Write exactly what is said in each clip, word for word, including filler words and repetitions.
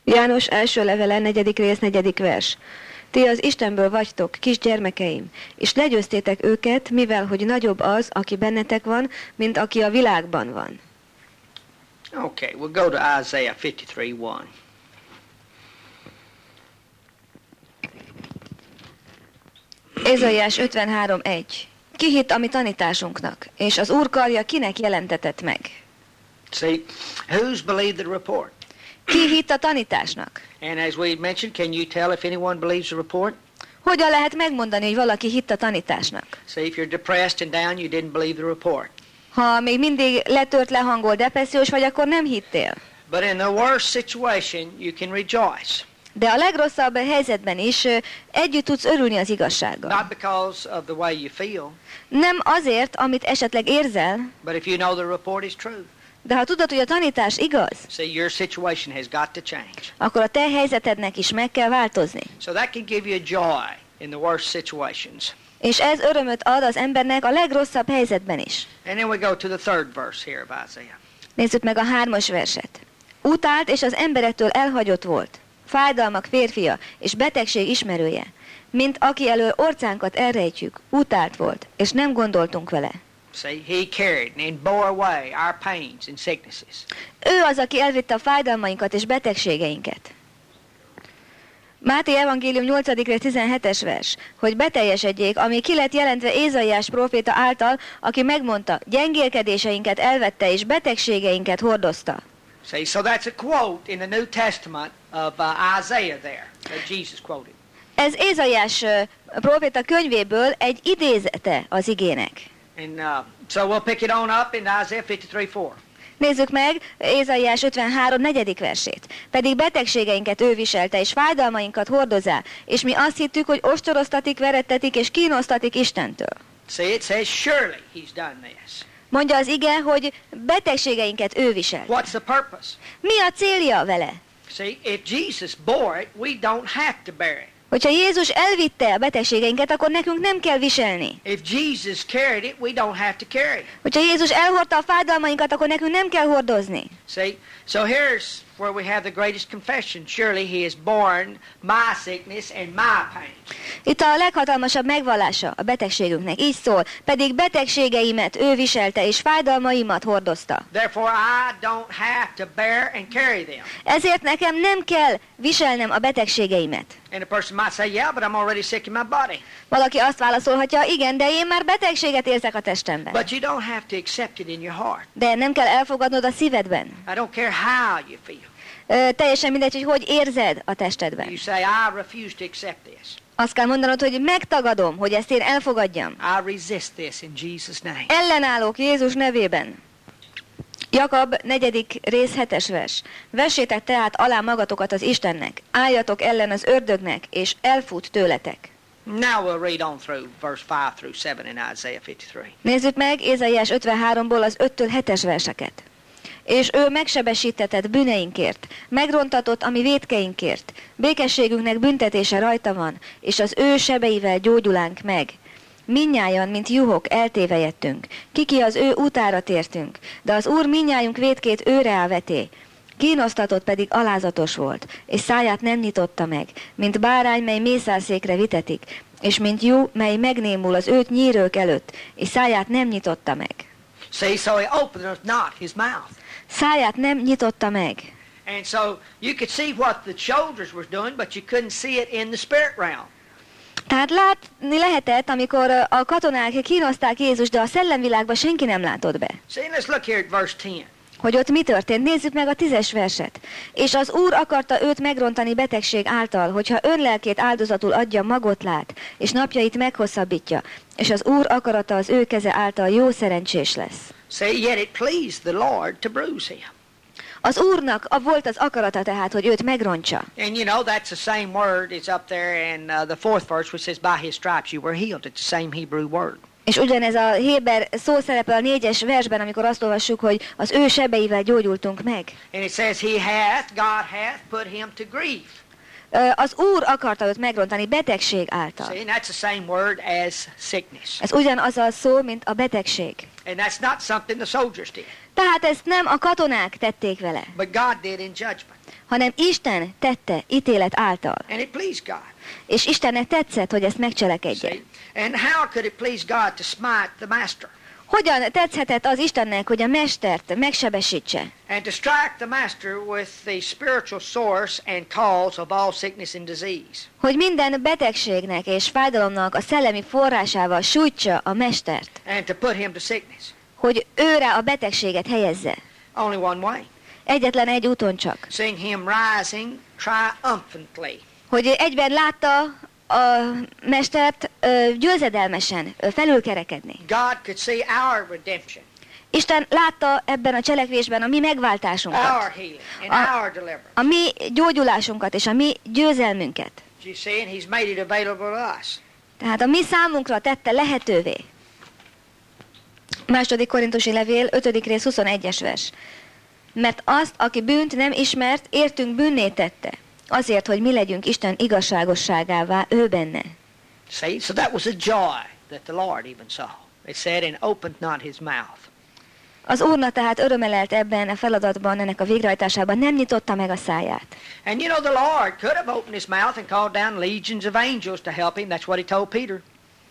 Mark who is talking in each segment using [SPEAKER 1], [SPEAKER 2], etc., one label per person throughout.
[SPEAKER 1] János első levele, negyedik rész, negyedik vers. Ti az Istenből vagytok, kis gyermekeim, és legyőztétek őket, mivel hogy nagyobb az, aki bennetek van, mint aki a világban van.
[SPEAKER 2] Okay, we'll go to Isaiah fifty-three one.
[SPEAKER 1] Ézaiás ötvenhárom egy. Ki hitt a mi tanításunknak, és az Úr karja kinek jelentetett meg?
[SPEAKER 2] See, who's believed the report?
[SPEAKER 1] Ki hitt a tanításnak?
[SPEAKER 2] And as we mentioned, can you tell if anyone believes the report?
[SPEAKER 1] Hogyan lehet megmondani, hogy valaki hitt a tanításnak?
[SPEAKER 2] See, if you're depressed and down, you didn't believe the report.
[SPEAKER 1] Ha még mindig letört, lehangol, depressziós vagy, akkor nem hittél.
[SPEAKER 2] But in the worst situation, you can rejoice.
[SPEAKER 1] De a legrosszabb helyzetben is ö, együtt tudsz örülni az igazsággal.
[SPEAKER 2] Not because of the way you feel,
[SPEAKER 1] Nem azért, amit esetleg érzel,
[SPEAKER 2] but if you know the report is true.
[SPEAKER 1] de ha tudod, hogy a tanítás igaz,
[SPEAKER 2] See, your situation has got to change.
[SPEAKER 1] akkor a te helyzetednek is meg kell változni.
[SPEAKER 2] So that can give you a joy in the worst situations.
[SPEAKER 1] És ez örömöt ad az embernek a legrosszabb helyzetben is.
[SPEAKER 2] And then we go to the third verse here of Isaiah.
[SPEAKER 1] Nézzük meg a hármas verset. Utált és az emberektől elhagyott volt, fájdalmak férfia és betegség ismerője, mint aki elől orcánkat elrejtjük, utált volt, és nem gondoltunk vele.
[SPEAKER 2] See, he carried and bore away our pains and sicknesses.
[SPEAKER 1] Ő az, aki elvitte a fájdalmainkat és betegségeinket. Máté evangélium nyolcadik rész tizenhetes vers, hogy beteljesedjék, ami ki lett jelentve Ézaiás próféta által, aki megmondta, gyengélkedéseinket elvette és betegségeinket hordozta.
[SPEAKER 2] See, so that's a quote in the New Testament of uh, Isaiah there that Jesus quoted.
[SPEAKER 1] Ez Ézaiás uh, próféta könyvéből egy idézete az igének.
[SPEAKER 2] And uh, so we'll pick it on up in Isaiah fifty-three four.
[SPEAKER 1] Nézzük meg Ézaiás ötvenhárom negyedik versét. Pedig betegségeinket ő viselte, és fájdalmainkat hordozá, és mi azt hittük, hogy ostoroztatik, verettetik, és kínosztatik Istentől.
[SPEAKER 2] See, it says surely he's done this.
[SPEAKER 1] Mondja az ige, hogy betegségeinket ő viselt.
[SPEAKER 2] What's the purpose?
[SPEAKER 1] Mi a célja vele?
[SPEAKER 2] See, if Jesus bore it, we don't have to bear it.
[SPEAKER 1] Hogyha Jézus elvitte a betegségeinket, akkor nekünk nem kell viselni.
[SPEAKER 2] If Jesus carried it, we don't have to carry it.
[SPEAKER 1] Hogyha Jézus elhordta a fájdalmainkat, akkor nekünk nem kell hordozni.
[SPEAKER 2] See, so here's where we have the greatest confession. Surely he has borne my sickness and my pain.
[SPEAKER 1] Itt a leghatalmasabb megvallása a betegségünknek. Így szól, pedig betegségeimet ő viselte, és fájdalmaimat hordozta.
[SPEAKER 2] Therefore I don't have to bear and carry them.
[SPEAKER 1] Ezért nekem nem kell viselnem a betegségeimet.
[SPEAKER 2] And a person might say, yeah, but I'm already sick in my body.
[SPEAKER 1] Valaki azt válaszolhatja, igen, de én már betegséget érzek a testemben.
[SPEAKER 2] But you don't have to accept it in your heart.
[SPEAKER 1] De nem kell elfogadnod a szívedben.
[SPEAKER 2] I don't care how you feel.
[SPEAKER 1] Ö, teljesen mindegy, hogy hogy érzed a testedben.
[SPEAKER 2] You say, I refuse to accept this.
[SPEAKER 1] Azt kell mondanod, hogy megtagadom, hogy ezt én elfogadjam.
[SPEAKER 2] I resist this in Jesus' name.
[SPEAKER 1] Ellenállok Jézus nevében. Jakab negyedik rész hetes vers. Vessétek tehát alá magatokat az Istennek, álljatok ellen az ördögnek, és elfut tőletek.
[SPEAKER 2] Now we'll read on through verse five through seven in Isaiah fifty-three.
[SPEAKER 1] Nézzük meg Ézaiás ötvenháromból az öttől hetes verseket. És ő megsebesítetett bűneinkért, megrontatott a mi vétkeinkért, békességünknek büntetése rajta van, és az ő sebeivel gyógyulánk meg. Minnyájan, mint juhok, eltévejettünk, kiki az ő útára tértünk, de az Úr minnyájunk vétkét őre elveté. Kínosztatott pedig alázatos volt, és száját nem nyitotta meg, mint bárány, mely mészárszékre vitetik, és mint juh, mely megnémul az őt nyírők előtt, és száját nem nyitotta meg.
[SPEAKER 2] See, so he openeth not his mouth.
[SPEAKER 1] Száját nem nyitotta meg.
[SPEAKER 2] And so you could see what the soldiers were doing, but you couldn't see it in the spirit realm.
[SPEAKER 1] Tehát látni lehetett, amikor a katonák kínozták Jézus, de a szellemvilágban senki nem látott be.
[SPEAKER 2] See, let's look here at verse ten.
[SPEAKER 1] Hogy ott mi történt? Nézzük meg a tízes verset. És az Úr akarta őt megrontani betegség által, hogyha önlelkét áldozatul adja, magot lát, és napjait meghosszabbítja, és az Úr akarata az ő keze által jó szerencsés lesz.
[SPEAKER 2] See, yet it pleased the Lord to bruise him.
[SPEAKER 1] Az Úrnak a volt az akarata tehát, hogy őt megrontsa.
[SPEAKER 2] And you know, that's the same word is up there in uh, the fourth verse, which says, by his stripes you were healed. It's the same Hebrew word.
[SPEAKER 1] És ugyanez a héber szó szerepel a négyes versben, amikor azt olvassuk, hogy az ő sebeivel gyógyultunk meg.
[SPEAKER 2] And it says, he hath, God hath put him to grief.
[SPEAKER 1] Az Úr akarta őt megrontani betegség által.
[SPEAKER 2] See, and that's the same word as sickness.
[SPEAKER 1] Ez ugyanaz a szó, mint a betegség.
[SPEAKER 2] And that's not something the soldiers did.
[SPEAKER 1] Tehát ezt nem a katonák tették vele,
[SPEAKER 2] But God did in judgment.
[SPEAKER 1] hanem Isten tette ítélet által.
[SPEAKER 2] And it pleased God.
[SPEAKER 1] És Istennek tetszett, hogy ezt megcselekedje.
[SPEAKER 2] See? And how could it please God to smite the master?
[SPEAKER 1] Hogyan tetszhetett az Istennek, hogy a mestert megsebesítse?
[SPEAKER 2] And to strike the master with the spiritual source and cause of all sickness and disease.
[SPEAKER 1] Hogy minden betegségnek és fájdalomnak a szellemi forrásával sújtsa a mestert.
[SPEAKER 2] And to put him to sickness.
[SPEAKER 1] Hogy őre a betegséget helyezze.
[SPEAKER 2] Only one way.
[SPEAKER 1] Egyetlen egy úton csak.
[SPEAKER 2] Seeing him rising triumphantly.
[SPEAKER 1] Hogy egyben látta a mestert ö, győzedelmesen ö, felülkerekedni.
[SPEAKER 2] God could see our redemption.
[SPEAKER 1] Isten látta ebben a cselekvésben a mi megváltásunkat,
[SPEAKER 2] Our healing and
[SPEAKER 1] a,
[SPEAKER 2] our deliverance.
[SPEAKER 1] a mi gyógyulásunkat és a mi győzelmünket.
[SPEAKER 2] You see, and he's made it available to us.
[SPEAKER 1] Tehát a mi számunkra tette lehetővé. Második Korintusi levél, ötödik rész, huszonegyes vers. Mert azt, aki bűnt nem ismert, értünk bűnné tette. Azért, hogy mi legyünk Isten igazságosságává ő benne.
[SPEAKER 2] See, so that was a joy that the Lord even saw. It said, and opened not his mouth.
[SPEAKER 1] Az Úrnak tehát örömelelt ebben a feladatban, ennek a végrehajtásában, nem nyitotta meg a száját.
[SPEAKER 2] And you know, the Lord could have opened his mouth and called down legions of angels to help him. That's what he told Peter.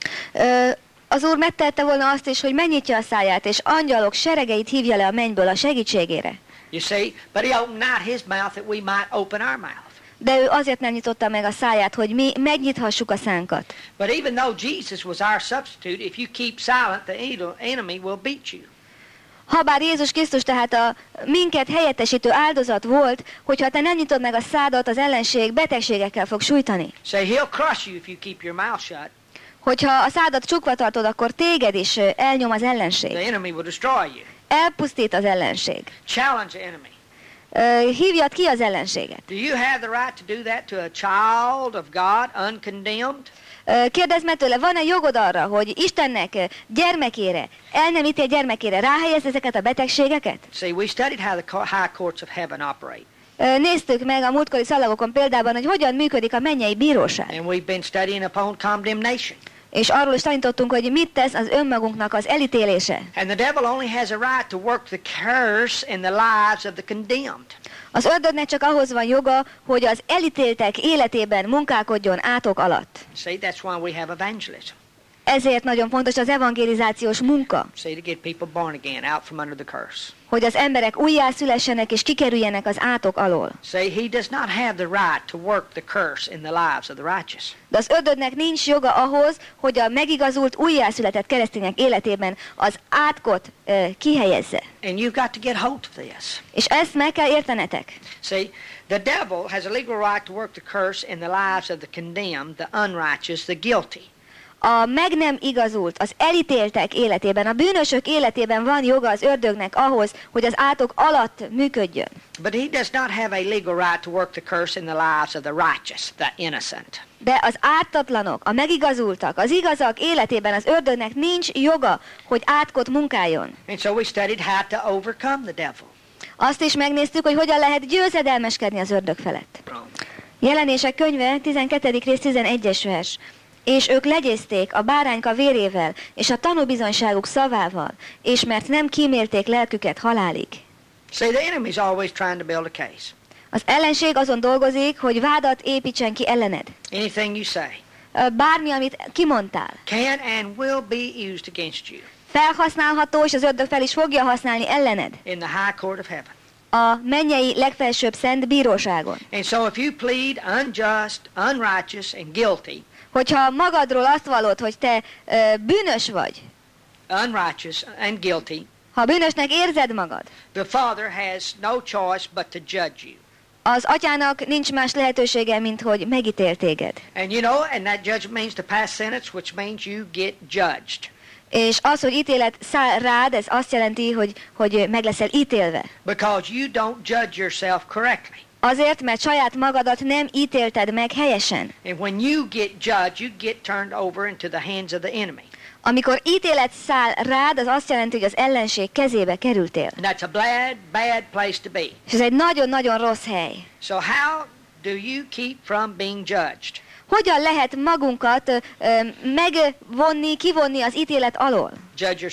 [SPEAKER 1] Ö, az Úr megtette volna azt is, hogy megnyitja a száját, és angyalok seregeit hívja le a mennyből a segítségére.
[SPEAKER 2] You see, but he opened not his mouth that we might open our mouth.
[SPEAKER 1] De ő azért nem nyitotta meg a száját, hogy mi megnyithassuk a szánkat.
[SPEAKER 2] But even though Jesus was our substitute, if you keep silent, the enemy will beat you.
[SPEAKER 1] Habár Jézus Krisztus tehát a minket helyettesítő áldozat volt, hogyha te nem nyitod meg a szádat, az ellenség betegségekkel fog sújtani.
[SPEAKER 2] Say, he'll crush you if you keep your mouth shut.
[SPEAKER 1] Hogyha a szádat csukva tartod, akkor téged is elnyom az ellenség.
[SPEAKER 2] The enemy will destroy you.
[SPEAKER 1] Elpusztít az ellenség.
[SPEAKER 2] Challenge the enemy.
[SPEAKER 1] Uh, hívjad ki az ellenséget.
[SPEAKER 2] Do you have the right to do that to a child of God, uncondemned?
[SPEAKER 1] Uh, kérdezd meg tőle, van-e jogod arra, hogy Istennek gyermekére, el nem ítélt gyermekére ráhelyez ezeket a betegségeket?
[SPEAKER 2] See, we studied how the high courts of heaven operate.
[SPEAKER 1] Uh, néztük meg a múltkori szalagokon példában, hogy hogyan működik a mennyei bíróság.
[SPEAKER 2] And we've been studying upon condemnation.
[SPEAKER 1] És arról is tanítottunk, hogy mit tesz az önmagunknak az elítélése.
[SPEAKER 2] And the devil only has a right to work the curse in the lives of the condemned.
[SPEAKER 1] Az ördögnek csak ahhoz van joga, hogy az elítéltek életében munkálkodjon átok alatt.
[SPEAKER 2] See, that's why we have evangelism.
[SPEAKER 1] Ezért nagyon fontos az evangelizációs munka,
[SPEAKER 2] See, to get people born again out from under the curse.
[SPEAKER 1] hogy az emberek újjászülessenek és kikerüljenek az átok alól.
[SPEAKER 2] See, he does not have the right to work the curse in the lives of the righteous.
[SPEAKER 1] De az ördögnek nincs joga ahhoz, hogy a megigazult újjászületett keresztények életében az átkot e, kihelyezze.
[SPEAKER 2] And you've got to get hold of this.
[SPEAKER 1] És ezt meg kell értenetek.
[SPEAKER 2] See, the devil has a legal right to work the curse in the lives of the condemned, the unrighteous, the guilty.
[SPEAKER 1] A meg nem igazult, az elítéltek életében, a bűnösök életében van joga az ördögnek ahhoz, hogy az átok alatt működjön.
[SPEAKER 2] But he does not have a legal right to work the curse in the lives of the righteous, the innocent.
[SPEAKER 1] De az ártatlanok, a megigazultak, az igazak életében az ördögnek nincs joga, hogy átkot munkáljon.
[SPEAKER 2] And so we studied how to overcome the devil.
[SPEAKER 1] Azt is megnéztük, hogy hogyan lehet győzedelmeskedni az ördög felett. Jelenések könyve, tizenkettedik rész, tizenegyes vers. És ők legyézték a bárányka vérével, és a tanúbizonyságuk szavával, és mert nem kímélték lelküket halálig.
[SPEAKER 2] See, the enemy's always trying to build a case.
[SPEAKER 1] Az ellenség azon dolgozik, hogy vádat építsen ki ellened.
[SPEAKER 2] Anything you say
[SPEAKER 1] Bármi, amit kimondtál,
[SPEAKER 2] can and will be used against you
[SPEAKER 1] felhasználható, és az ördög fel is fogja használni ellened
[SPEAKER 2] in the high court of heaven.
[SPEAKER 1] a mennyei legfelsőbb szent bíróságon.
[SPEAKER 2] And so if you plead unjust, unrighteous, and guilty,
[SPEAKER 1] Hogyha magadról azt vallod, hogy te ö, bűnös vagy,
[SPEAKER 2] unrighteous and guilty,
[SPEAKER 1] ha bűnösnek érzed magad,
[SPEAKER 2] the Father has no choice but to judge you.
[SPEAKER 1] az atyának nincs más lehetősége, mint hogy megítél téged.
[SPEAKER 2] And you know, and that judgment means to pass sentence, which means you get judged.
[SPEAKER 1] És az, hogy ítélet száll rád, ez azt jelenti, hogy, hogy meg leszel ítélve.
[SPEAKER 2] Because you don't judge yourself correctly.
[SPEAKER 1] Azért, mert saját magadat nem ítélted meg helyesen.
[SPEAKER 2] And when you get judged, you get turned over into the hands of the enemy.
[SPEAKER 1] Amikor ítélet száll rád, az azt jelenti, hogy az ellenség kezébe kerültél.
[SPEAKER 2] And that's a bad, bad place to be.
[SPEAKER 1] És ez egy nagyon-nagyon rossz hely.
[SPEAKER 2] So how do you keep from being judged?
[SPEAKER 1] Hogyan lehet magunkat ö, megvonni, kivonni az ítélet alól?
[SPEAKER 2] Judge yourself.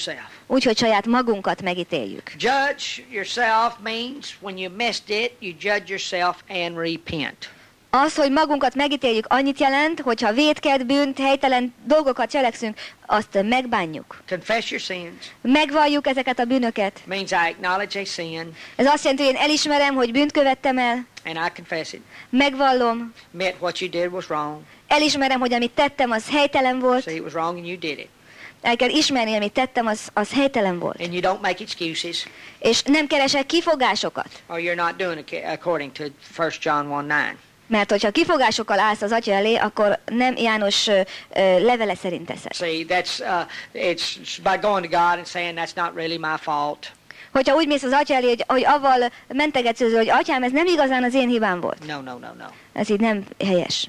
[SPEAKER 1] úgyhogy saját magunkat megítéljük.
[SPEAKER 2] Judge yourself means when you missed it, you judge yourself and repent.
[SPEAKER 1] Az, hogy magunkat megítéljük, annyit jelent, hogyha vétked, bűnt, helytelen dolgokat cselekszünk, azt megbánjuk.
[SPEAKER 2] Confess your sins.
[SPEAKER 1] Megvalljuk ezeket a bűnöket.
[SPEAKER 2] Means I acknowledge a sin
[SPEAKER 1] Ez azt jelenti, hogy én elismerem, hogy bűnt követtem el,
[SPEAKER 2] and I confess it.
[SPEAKER 1] megvallom,
[SPEAKER 2] Admit what you did was wrong.
[SPEAKER 1] elismerem, hogy amit tettem, az helytelen volt.
[SPEAKER 2] See, it was wrong and you did it.
[SPEAKER 1] El kell ismerni, amit tettem, az, az helytelen volt.
[SPEAKER 2] And you don't make excuses,
[SPEAKER 1] És nem keresek kifogásokat.
[SPEAKER 2] or you're not doing it according to First John one nine.
[SPEAKER 1] Mert hogyha kifogásokkal állsz az atya elé, akkor nem János ö, ö, levele szerint teszed.
[SPEAKER 2] See, that's uh, it's by going to God and saying that's not really my fault.
[SPEAKER 1] Hogyha úgy mész az atya elé, hogy, hogy avval mentegetszőzöl, hogy atyám, ez nem igazán az én hibám volt.
[SPEAKER 2] No, no, no, no.
[SPEAKER 1] Ez így nem helyes.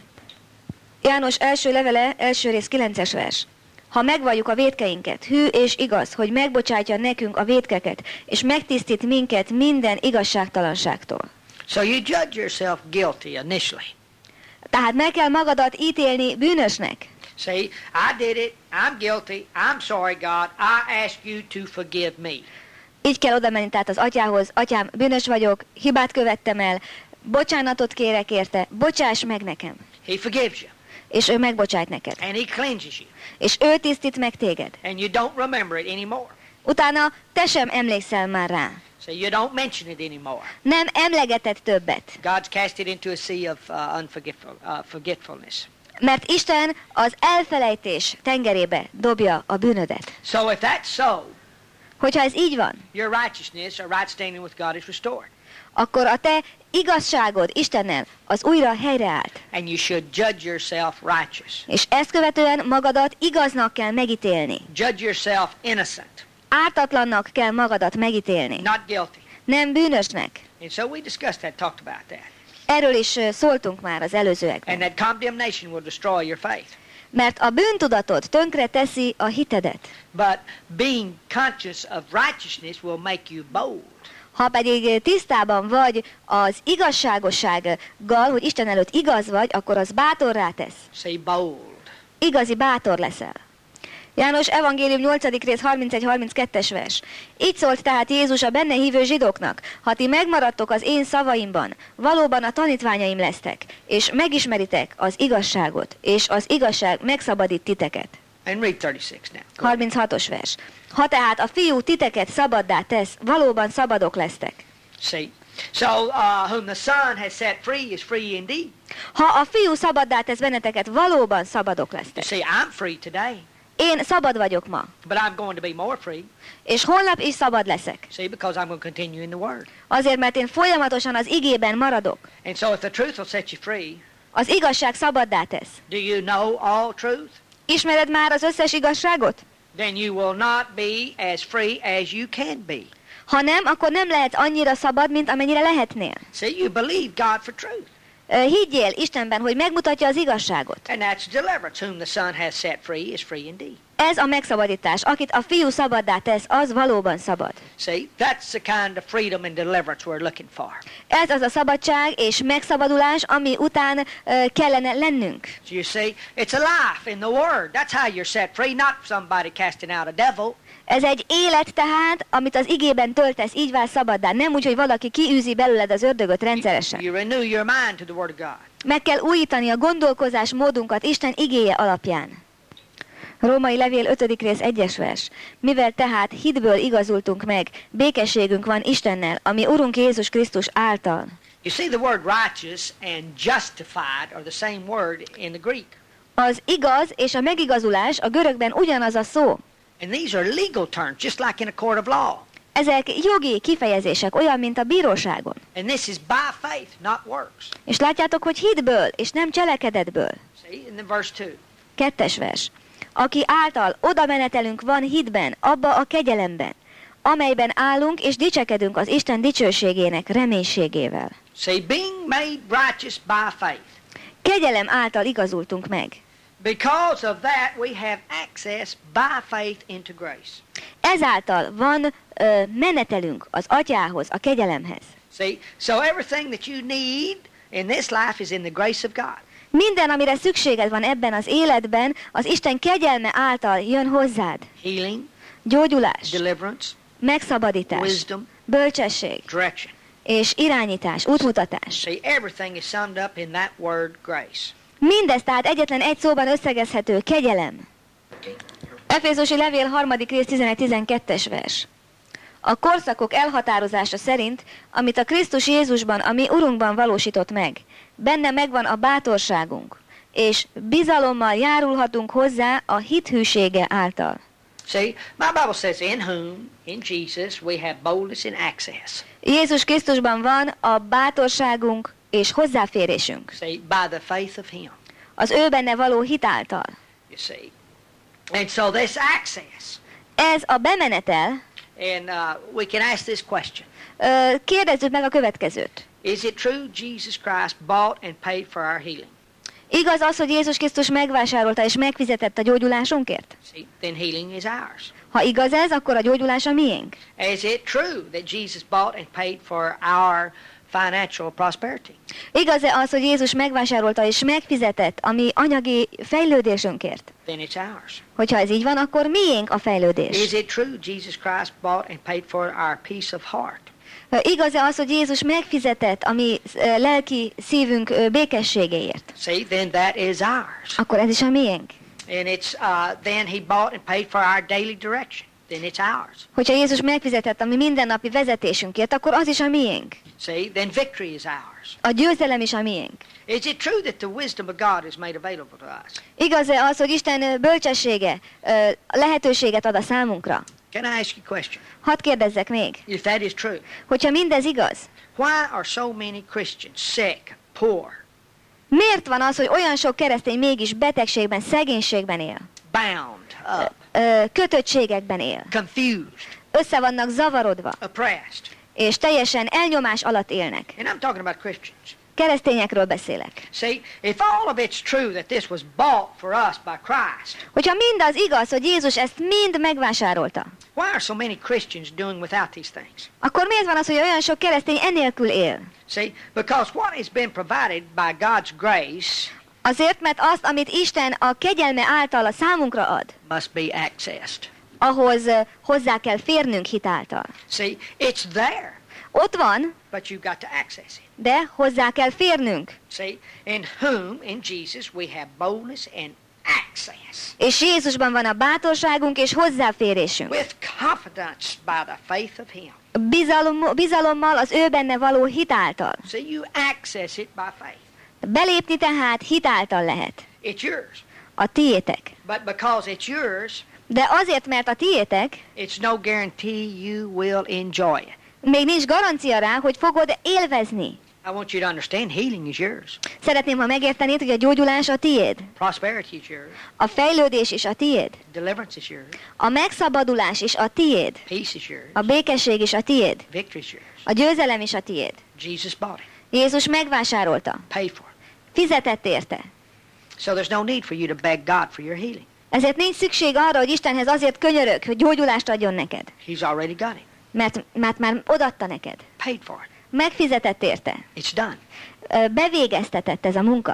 [SPEAKER 1] János első levele, első rész, kilences vers. Ha megvalljuk a vétkeinket, hű és igaz, hogy megbocsátja nekünk a vétkeket, és megtisztít minket minden igazságtalanságtól.
[SPEAKER 2] So you judge yourself guilty initially.
[SPEAKER 1] Tehát meg kell magadat ítélni bűnösnek.
[SPEAKER 2] See, I did it. I'm guilty. I'm sorry, God. I ask you to forgive me.
[SPEAKER 1] Így kell oda menni tehát az atyához, atyám, bűnös vagyok, hibát követtem el, bocsánatot kérek érte, bocsáss meg nekem.
[SPEAKER 2] He forgives you,
[SPEAKER 1] És ő megbocsájt neked.
[SPEAKER 2] and he cleanses you,
[SPEAKER 1] És ő tisztít meg téged.
[SPEAKER 2] and you don't remember it anymore.
[SPEAKER 1] Utána te sem emlékszel már rá.
[SPEAKER 2] So you don't mention it anymore.
[SPEAKER 1] Nem emlegeted többet.
[SPEAKER 2] God's cast it into a sea of uh, unforgetful, uh, forgetfulness.
[SPEAKER 1] Mert Isten az elfelejtés tengerébe dobja a bűnödet.
[SPEAKER 2] So if that's so,
[SPEAKER 1] Hogyha ez így van,
[SPEAKER 2] your righteousness or right standing with God is restored.
[SPEAKER 1] akkor a te igazságod Istennel az újra helyreállt.
[SPEAKER 2] And you should judge yourself righteous.
[SPEAKER 1] És ezt követően magadat igaznak kell megítélni.
[SPEAKER 2] Judge yourself innocent,
[SPEAKER 1] Ártatlannak kell magadat megítélni.
[SPEAKER 2] not guilty.
[SPEAKER 1] Nem bűnösnek.
[SPEAKER 2] And so we discussed that, talked about that.
[SPEAKER 1] Erről is ö, szóltunk már az
[SPEAKER 2] And
[SPEAKER 1] előzőekben.
[SPEAKER 2] that condemnation will destroy your faith.
[SPEAKER 1] Mert a bűntudatod tönkre teszi a hitedet.
[SPEAKER 2] But being conscious of righteousness will make you bold.
[SPEAKER 1] Ha pedig tisztában vagy az igazságossággal, hogy Isten előtt igaz vagy, akkor az bátorrá tesz.
[SPEAKER 2] Say bold.
[SPEAKER 1] Igazi bátor leszel. János evangélium nyolcadik rész harmincegy harminckettes vers. Így szólt tehát Jézus a benne hívő zsidóknak: ha ti megmaradtok az én szavaimban, valóban a tanítványaim lesztek, és megismeritek az igazságot, és az igazság megszabadít titeket.
[SPEAKER 2] And read thirty-six now. Go.
[SPEAKER 1] harminchatos vers. Ha tehát a fiú titeket szabaddá tesz, valóban szabadok lesztek.
[SPEAKER 2] See. So uh, whom the Son has set free is free indeed.
[SPEAKER 1] Ha a fiú szabaddá tesz benneteket, valóban szabadok
[SPEAKER 2] You
[SPEAKER 1] lesztek.
[SPEAKER 2] see, I'm free today,
[SPEAKER 1] Én szabad vagyok ma,
[SPEAKER 2] but I'm going to be more free.
[SPEAKER 1] és holnap is szabad leszek.
[SPEAKER 2] See, because I'm going to continue in the Word.
[SPEAKER 1] Azért, mert én folyamatosan az igében maradok.
[SPEAKER 2] And so if the truth will set you free,
[SPEAKER 1] Az igazság szabaddá tesz.
[SPEAKER 2] do you know all truth?
[SPEAKER 1] Ismered már az összes igazságot?
[SPEAKER 2] Then you will not be as free as you can be.
[SPEAKER 1] Ha nem, akkor nem lehetsz annyira szabad, mint amennyire lehetnél.
[SPEAKER 2] See, you believe God for truth.
[SPEAKER 1] Ö, Higgyél Istenben, hogy megmutatja az igazságot.
[SPEAKER 2] And that's deliverance. Whom the Son has set free is free indeed.
[SPEAKER 1] Ez a megszabadítás. Akit a fiú szabaddá tesz, az valóban szabad.
[SPEAKER 2] See, that's the kind of freedom and deliverance we're looking for.
[SPEAKER 1] Ez az a szabadság és megszabadulás, ami után ö, kellene lennünk.
[SPEAKER 2] So you see, it's a life in the Word. That's how you're set free, not somebody casting out a devil.
[SPEAKER 1] Ez egy élet tehát, amit az igében töltesz, így válsz szabaddá. Nem úgy, hogy valaki kiűzi belőled az ördögöt rendszeresen.
[SPEAKER 2] You renew your mind to the Word of God.
[SPEAKER 1] Meg kell újítani a gondolkozás módunkat Isten igéje alapján. Római levél ötödik rész egyes vers. Mivel tehát hitből igazultunk meg, békességünk van Istennel, ami Urunk Jézus Krisztus által.
[SPEAKER 2] You see, the word righteous and justified are the same word in the Greek.
[SPEAKER 1] Az igaz és a megigazulás a görögben ugyanaz a szó.
[SPEAKER 2] And these are legal terms, just like in a court of law.
[SPEAKER 1] Ezek jogi kifejezések, olyan, mint a bíróságon.
[SPEAKER 2] And this is by faith, not works.
[SPEAKER 1] És látjátok, hogy hitből, és nem cselekedetből.
[SPEAKER 2] See, in the verse two.
[SPEAKER 1] Kettes vers. Aki által oda menetelünk van hitben, abba a kegyelemben, amelyben állunk és dicsekedünk az Isten dicsőségének reménységével.
[SPEAKER 2] See, being made righteous by faith.
[SPEAKER 1] Kegyelem által igazultunk meg.
[SPEAKER 2] Because of that, we have access by faith into grace.
[SPEAKER 1] Ezáltal van ö, menetelünk az atyához, a kegyelemhez.
[SPEAKER 2] See, so everything that you need in this life is in the grace of God.
[SPEAKER 1] Minden, amire szükséged van ebben az életben, az Isten kegyelme által jön hozzád.
[SPEAKER 2] Healing,
[SPEAKER 1] gyógyulás,
[SPEAKER 2] deliverance,
[SPEAKER 1] megszabadítás,
[SPEAKER 2] wisdom,
[SPEAKER 1] bölcsesség
[SPEAKER 2] direction.
[SPEAKER 1] és irányítás, útmutatás.
[SPEAKER 2] See, everything is summed up in that word grace.
[SPEAKER 1] Mindez tehát egyetlen egy szóban összegezhető, kegyelem. Efézusi levél harmadik rész tizenegy-tizenkettes vers. A korszakok elhatározása szerint, amit a Krisztus Jézusban, a mi Urunkban valósított meg, benne megvan a bátorságunk, és bizalommal járulhatunk hozzá a hit hűsége által.
[SPEAKER 2] See, my Bible says, in whom, in Jesus, we have boldness and access.
[SPEAKER 1] Jézus Krisztusban van a bátorságunk és hozzáférésünk,
[SPEAKER 2] See, by the faith of Him.
[SPEAKER 1] az ő benne való hit által.
[SPEAKER 2] You see. And so this access,
[SPEAKER 1] Ez a bemenetel,
[SPEAKER 2] and uh, we can ask this question.
[SPEAKER 1] ö, kérdezzük meg a következőt.
[SPEAKER 2] Is it true Jesus Christ bought and paid for our healing?
[SPEAKER 1] Igaz az, hogy Jézus Krisztus megvásárolta és megfizetett a gyógyulásunkért?
[SPEAKER 2] See, then healing is ours.
[SPEAKER 1] Ha igaz ez, akkor a gyógyulás a miénk.
[SPEAKER 2] Is it true that Jesus bought and paid for our financial prosperity?
[SPEAKER 1] Igaz-e az, hogy Jézus megvásárolta és megfizetett a mi anyagi fejlődésünkért?
[SPEAKER 2] Then it's ours.
[SPEAKER 1] Hogyha ez így van, akkor miénk a
[SPEAKER 2] Is
[SPEAKER 1] fejlődés?
[SPEAKER 2] it true Jesus Christ bought and paid for our peace of heart?
[SPEAKER 1] Igaz-e az, hogy Jézus megfizetett a mi ö, lelki szívünk ö, békességéért?
[SPEAKER 2] See, then that is ours.
[SPEAKER 1] Akkor ez is a miénk.
[SPEAKER 2] And it's uh, then He bought and paid for our daily direction. Then it's ours.
[SPEAKER 1] Hogyha Jézus megfizetett a mi mindennapi vezetésünkért, akkor az is a miénk.
[SPEAKER 2] See, then victory is ours.
[SPEAKER 1] A győzelem is a miénk.
[SPEAKER 2] Is it true that the wisdom of God is made available to us?
[SPEAKER 1] Igaz-e az, hogy Isten ö, bölcsessége ö, lehetőséget ad a számunkra?
[SPEAKER 2] Can I ask you a question?
[SPEAKER 1] Hadd kérdezzek még,
[SPEAKER 2] If that is true,
[SPEAKER 1] hogyha mindez igaz,
[SPEAKER 2] why are so many Christians sick, poor,
[SPEAKER 1] miért van az, hogy olyan sok keresztény mégis betegségben, szegénységben él,
[SPEAKER 2] bound up,
[SPEAKER 1] ö, kötöttségekben él,
[SPEAKER 2] confused,
[SPEAKER 1] össze vannak zavarodva,
[SPEAKER 2] oppressed?
[SPEAKER 1] és teljesen elnyomás alatt élnek?
[SPEAKER 2] And I'm talking about Christians.
[SPEAKER 1] Keresztényekről beszélek.
[SPEAKER 2] See, if all of it's true that this was bought for us by Christ,
[SPEAKER 1] Hogyha mindaz igaz, hogy Jézus ezt mind megvásárolta,
[SPEAKER 2] why are so many Christians doing without these things?
[SPEAKER 1] akkor miért van az, hogy olyan sok keresztény enélkül él?
[SPEAKER 2] See, because what has been provided by God's grace
[SPEAKER 1] Azért, mert azt, amit Isten a kegyelme által a számunkra ad,
[SPEAKER 2] must be accessed.
[SPEAKER 1] ahhoz ö, hozzá kell férnünk hitáltal.
[SPEAKER 2] See, it's there,
[SPEAKER 1] Ott van,
[SPEAKER 2] but you've got to access it.
[SPEAKER 1] de hozzá kell férnünk.
[SPEAKER 2] See, in whom, in Jesus, we have boldness and access.
[SPEAKER 1] És Jézusban van a bátorságunk és hozzáférésünk.
[SPEAKER 2] With confidence by the faith of Him.
[SPEAKER 1] Bizalom, bizalommal az ő benne való hitáltal.
[SPEAKER 2] See, you access it by faith.
[SPEAKER 1] Belépni tehát hitáltal lehet.
[SPEAKER 2] It's yours.
[SPEAKER 1] A tiétek.
[SPEAKER 2] But because it's yours,
[SPEAKER 1] De azért, mert a tiétek,
[SPEAKER 2] it's no guarantee you will enjoy it.
[SPEAKER 1] még nincs garancia rá, hogy fogod élvezni.
[SPEAKER 2] I want you to understand, healing is yours.
[SPEAKER 1] Szeretném, ha megértenéd, hogy a gyógyulás a tiéd.
[SPEAKER 2] Prosperity is yours.
[SPEAKER 1] A fejlődés is a tiéd.
[SPEAKER 2] Deliverance is yours.
[SPEAKER 1] A megszabadulás is a tiéd.
[SPEAKER 2] Peace is yours.
[SPEAKER 1] A békesség is a tiéd.
[SPEAKER 2] Victory is yours.
[SPEAKER 1] A győzelem is a tiéd.
[SPEAKER 2] Jesus bought it.
[SPEAKER 1] Jézus megvásárolta.
[SPEAKER 2] Paid for it.
[SPEAKER 1] Fizetett érte.
[SPEAKER 2] So there's no need for you to beg God for your healing.
[SPEAKER 1] Ezért nincs szükség arra, hogy Istenhez azért könyörög, hogy gyógyulást adjon neked.
[SPEAKER 2] He's already got it.
[SPEAKER 1] Mert, mert már odaadta neked.
[SPEAKER 2] Paid for it.
[SPEAKER 1] Megfizetett érte.
[SPEAKER 2] It's done.
[SPEAKER 1] Ö, Bevégeztetett ez a munka.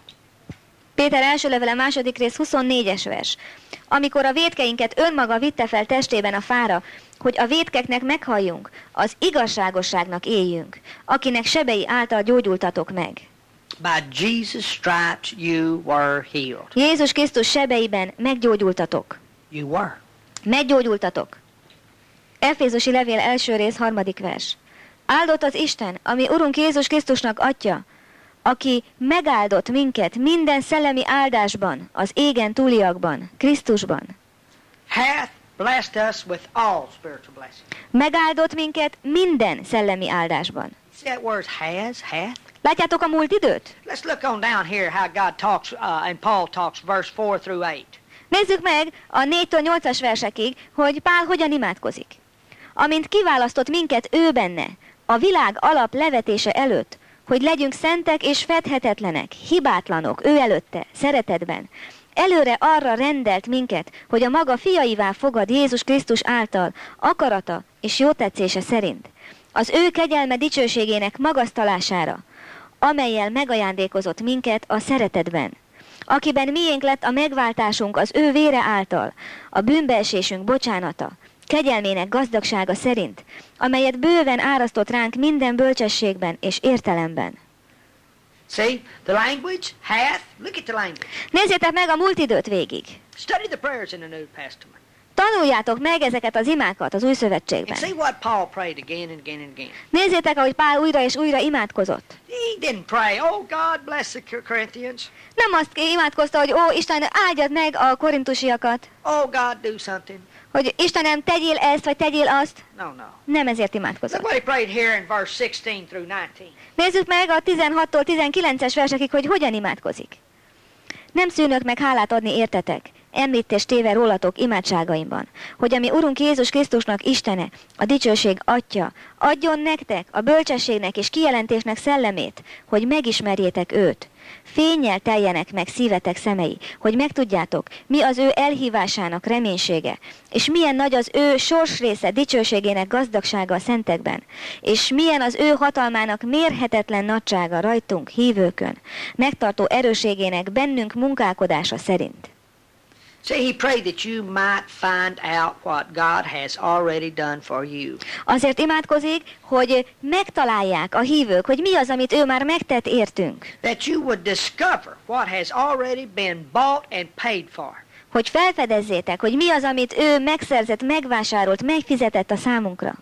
[SPEAKER 1] Péter első levele második rész huszonnégyes vers. Amikor a vétkeinket önmaga vitte fel testében a fára, hogy a vétkeknek meghalljunk, az igazságosságnak éljünk, akinek sebei által gyógyultatok meg.
[SPEAKER 2] By Jesus' stripes you were healed.
[SPEAKER 1] Jézus Krisztus sebeiben meggyógyultatok.
[SPEAKER 2] You were.
[SPEAKER 1] Meggyógyultatok. Efézusi levél első rész harmadik vers. Áldott az Isten, ami Urunk Jézus Krisztusnak Atya, aki megáldott minket minden szellemi áldásban, az égen túliakban, Krisztusban.
[SPEAKER 2] Hath blessed us with all spiritual blessings.
[SPEAKER 1] Megáldott minket minden szellemi áldásban.
[SPEAKER 2] See that word has, hath?
[SPEAKER 1] Látjátok a múlt időt?
[SPEAKER 2] Let's look on down here how God talks, uh, and Paul talks, verse four through eight.
[SPEAKER 1] Nézzük meg a négytől nyolcas versekig, hogy Pál hogyan imádkozik. Amint kiválasztott minket ő benne, a világ alap levetése előtt, hogy legyünk szentek és fedhetetlenek, hibátlanok ő előtte, szeretetben. Előre arra rendelt minket, hogy a maga fiaivá fogad Jézus Krisztus által, akarata és jótetszése szerint. Az ő kegyelme dicsőségének magasztalására, amellyel megajándékozott minket a szeretetben. akiben miénk lett a megváltásunk az ő vére által, a bűnbeesésünk bocsánata, kegyelmének gazdagsága szerint, amelyet bőven árasztott ránk minden bölcsességben és értelemben.
[SPEAKER 2] See, the language hath, look at the language.
[SPEAKER 1] Nézzétek meg a múlt időt végig.
[SPEAKER 2] Study the prayers in the New Testament.
[SPEAKER 1] Tanuljátok meg ezeket az imákat az Új
[SPEAKER 2] And
[SPEAKER 1] Szövetségben.
[SPEAKER 2] see what Paul prayed again and again and again.
[SPEAKER 1] Nézzétek, ahogy Pál újra és újra imádkozott.
[SPEAKER 2] He didn't pray, oh God bless the Corinthians.
[SPEAKER 1] Nem azt imádkozta, hogy ó, Isten, áldjad meg a korintusiakat,
[SPEAKER 2] Oh God, do something.
[SPEAKER 1] hogy Istenem, tegyél ezt, vagy tegyél azt.
[SPEAKER 2] No, no.
[SPEAKER 1] Nem ezért
[SPEAKER 2] Look
[SPEAKER 1] imádkozott.
[SPEAKER 2] what he prayed here in verse sixteen through nineteen.
[SPEAKER 1] Nézzük meg a tizenhattól tizenkilences versekig, hogy hogyan imádkozik. Nem szűnök meg hálát adni értetek, említést téve rólatok imádságaimban, hogy ami Urunk Jézus Krisztusnak Istene, a dicsőség Atya, adjon nektek a bölcsességnek és kijelentésnek szellemét, hogy megismerjétek őt. Fénnyel teljenek meg szívetek szemei, hogy megtudjátok, mi az ő elhívásának reménysége, és milyen nagy az ő sorsrésze dicsőségének gazdagsága a szentekben, és milyen az ő hatalmának mérhetetlen nagysága rajtunk, hívőkön, megtartó erőségének bennünk munkálkodása szerint.
[SPEAKER 2] See, he prayed that you might find out what God has already done for you.
[SPEAKER 1] Azért imádkozik, hogy megtalálják a hívők, hogy mi az, amit ő már megtett értünk.
[SPEAKER 2] That you would discover what has already been bought and paid for.
[SPEAKER 1] Hogy felfedezzétek, hogy mi az, amit ő megszerzett, megvásárolt, megfizetett a számunkra.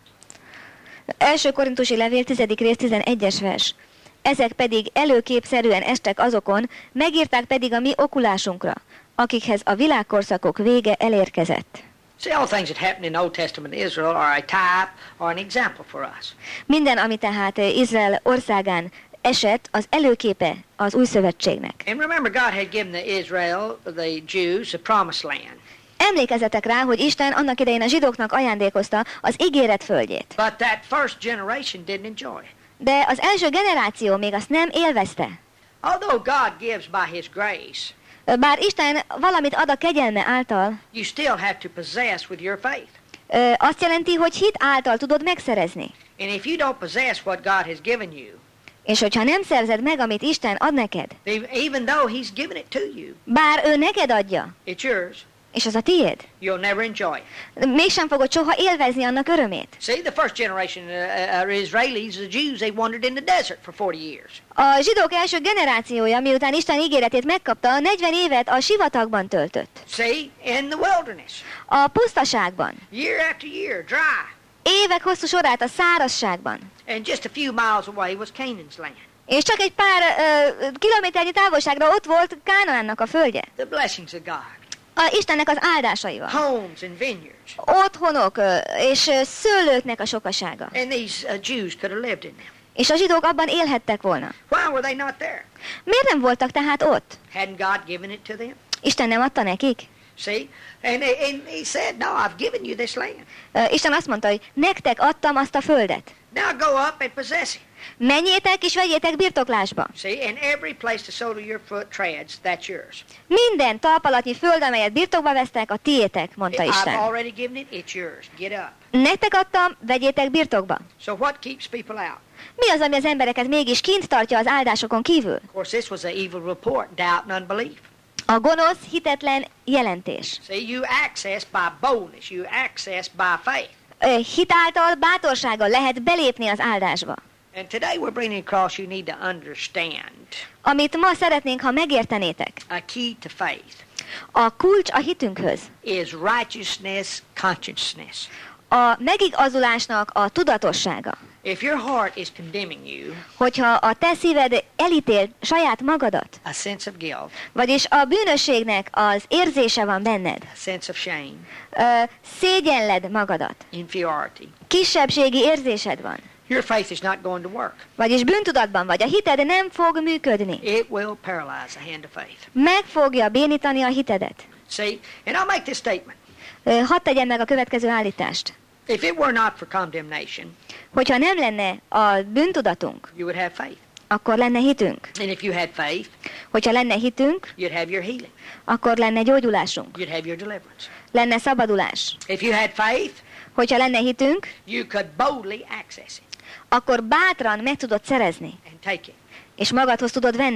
[SPEAKER 1] Első Korintusi levél tizedik rész tizenegyes vers. Ezek pedig előképszerűen estek azokon, megírták pedig a mi okulásunkra, akikhez a világkorszakok vége elérkezett.
[SPEAKER 2] See, all things that happened in the Old Testament Israel are a type or an example for us.
[SPEAKER 1] Minden, ami tehát Izrael országán esett, az előképe az új szövetségnek.
[SPEAKER 2] And remember, God had given the Israel, the Jews, the promised land.
[SPEAKER 1] Emlékezzetek rá, hogy Isten annak idején a zsidóknak ajándékozta az ígéret földjét.
[SPEAKER 2] But that first generation didn't enjoy it.
[SPEAKER 1] De az első generáció még azt nem élvezte.
[SPEAKER 2] Although God gives by His grace,
[SPEAKER 1] Bár Isten valamit ad a kegyelme által,
[SPEAKER 2] you still have to possess with your faith.
[SPEAKER 1] ö, azt jelenti, hogy hit által tudod megszerezni.
[SPEAKER 2] And if you don't possess what God has given you,
[SPEAKER 1] És hogyha nem szerzed meg, amit Isten ad neked,
[SPEAKER 2] then even though He's given it to you,
[SPEAKER 1] bár ő neked adja,
[SPEAKER 2] it's yours,
[SPEAKER 1] és az a tiéd,
[SPEAKER 2] you'll never enjoy it.
[SPEAKER 1] mégsem fogod soha élvezni annak örömét.
[SPEAKER 2] See, the first generation uh, uh, Israelis, the Jews, they wandered in the desert for forty years.
[SPEAKER 1] A zsidók első generációja, miután Isten ígéretét megkapta, negyven évet a sivatagban töltött.
[SPEAKER 2] See, in the wilderness,
[SPEAKER 1] A pusztaságban.
[SPEAKER 2] year after year, dry.
[SPEAKER 1] Évek hosszú sorát a szárazságban.
[SPEAKER 2] And just a few miles away was Canaan's land.
[SPEAKER 1] És csak egy pár ö, kilométernyi távolságra ott volt Kánaánnak a földje.
[SPEAKER 2] The blessings of God.
[SPEAKER 1] A Istennek az áldásaival.
[SPEAKER 2] Homes and vineyards.
[SPEAKER 1] Otthonok ö, és ö, szőlőknek a sokasága.
[SPEAKER 2] And these uh, Jews could have lived in them.
[SPEAKER 1] És a zsidók abban élhettek volna.
[SPEAKER 2] Why were they not there?
[SPEAKER 1] Miért nem voltak tehát ott?
[SPEAKER 2] Hadn't God given it to them?
[SPEAKER 1] Isten nem adta nekik?
[SPEAKER 2] See? And, and he said, no, I've given you this land.
[SPEAKER 1] Ö, Isten azt mondta, hogy nektek adtam azt a földet.
[SPEAKER 2] Now go up and possess it.
[SPEAKER 1] Menjétek és vegyétek birtoklásba.
[SPEAKER 2] See, and every place the sole of your foot treads, that's yours.
[SPEAKER 1] Minden talpalatnyi föld, amelyet birtokba vesztek, a tiétek, mondta
[SPEAKER 2] I've
[SPEAKER 1] Isten.
[SPEAKER 2] already given it, it's yours. Get up.
[SPEAKER 1] Nektek adtam, vegyétek birtokba.
[SPEAKER 2] So what keeps people out?
[SPEAKER 1] Mi az, ami az embereket mégis kint tartja az áldásokon kívül?
[SPEAKER 2] Of course, this was an evil report, doubt and unbelief.
[SPEAKER 1] A gonosz, hitetlen jelentés.
[SPEAKER 2] See, you access by boldness, you access by faith.
[SPEAKER 1] Ö, Hitáltal, bátorsággal lehet belépni az áldásba.
[SPEAKER 2] And today we're bringing across, you need to understand
[SPEAKER 1] Amit ma szeretnénk, ha megértenétek.
[SPEAKER 2] a key to faith
[SPEAKER 1] A kulcs a hitünkhöz.
[SPEAKER 2] is righteousness, consciousness.
[SPEAKER 1] A megigazulásnak a tudatossága.
[SPEAKER 2] If your heart is condemning you,
[SPEAKER 1] Hogyha a te szíved elítél saját magadat,
[SPEAKER 2] a sense of guilt,
[SPEAKER 1] vagyis a bűnösségnek az érzése van benned,
[SPEAKER 2] a sense of shame,
[SPEAKER 1] ö, szégyelled magadat,
[SPEAKER 2] inferiority,
[SPEAKER 1] kisebbségi érzésed van,
[SPEAKER 2] your faith is not going to work.
[SPEAKER 1] vagyis bűntudatban vagy, a hited nem fog működni.
[SPEAKER 2] It will paralyze the hand of faith.
[SPEAKER 1] Meg fogja bénítani a hitedet.
[SPEAKER 2] See, and I'll make this statement.
[SPEAKER 1] Ö, Hadd tegyem meg a következő állítást.
[SPEAKER 2] If it were not for condemnation,
[SPEAKER 1] Hogyha nem lenne a bűntudatunk,
[SPEAKER 2] you would have faith.
[SPEAKER 1] akkor lenne hitünk.
[SPEAKER 2] And if you had faith,
[SPEAKER 1] Hogyha lenne hitünk,
[SPEAKER 2] you'd have your healing.
[SPEAKER 1] akkor lenne gyógyulásunk.
[SPEAKER 2] You'd have your deliverance.
[SPEAKER 1] Lenne szabadulás.
[SPEAKER 2] If you had faith,
[SPEAKER 1] Hogyha lenne hitünk,
[SPEAKER 2] you could boldly access it
[SPEAKER 1] akkor bátran meg tudod szerezni,
[SPEAKER 2] and take it.
[SPEAKER 1] és magadhoz tudod venni.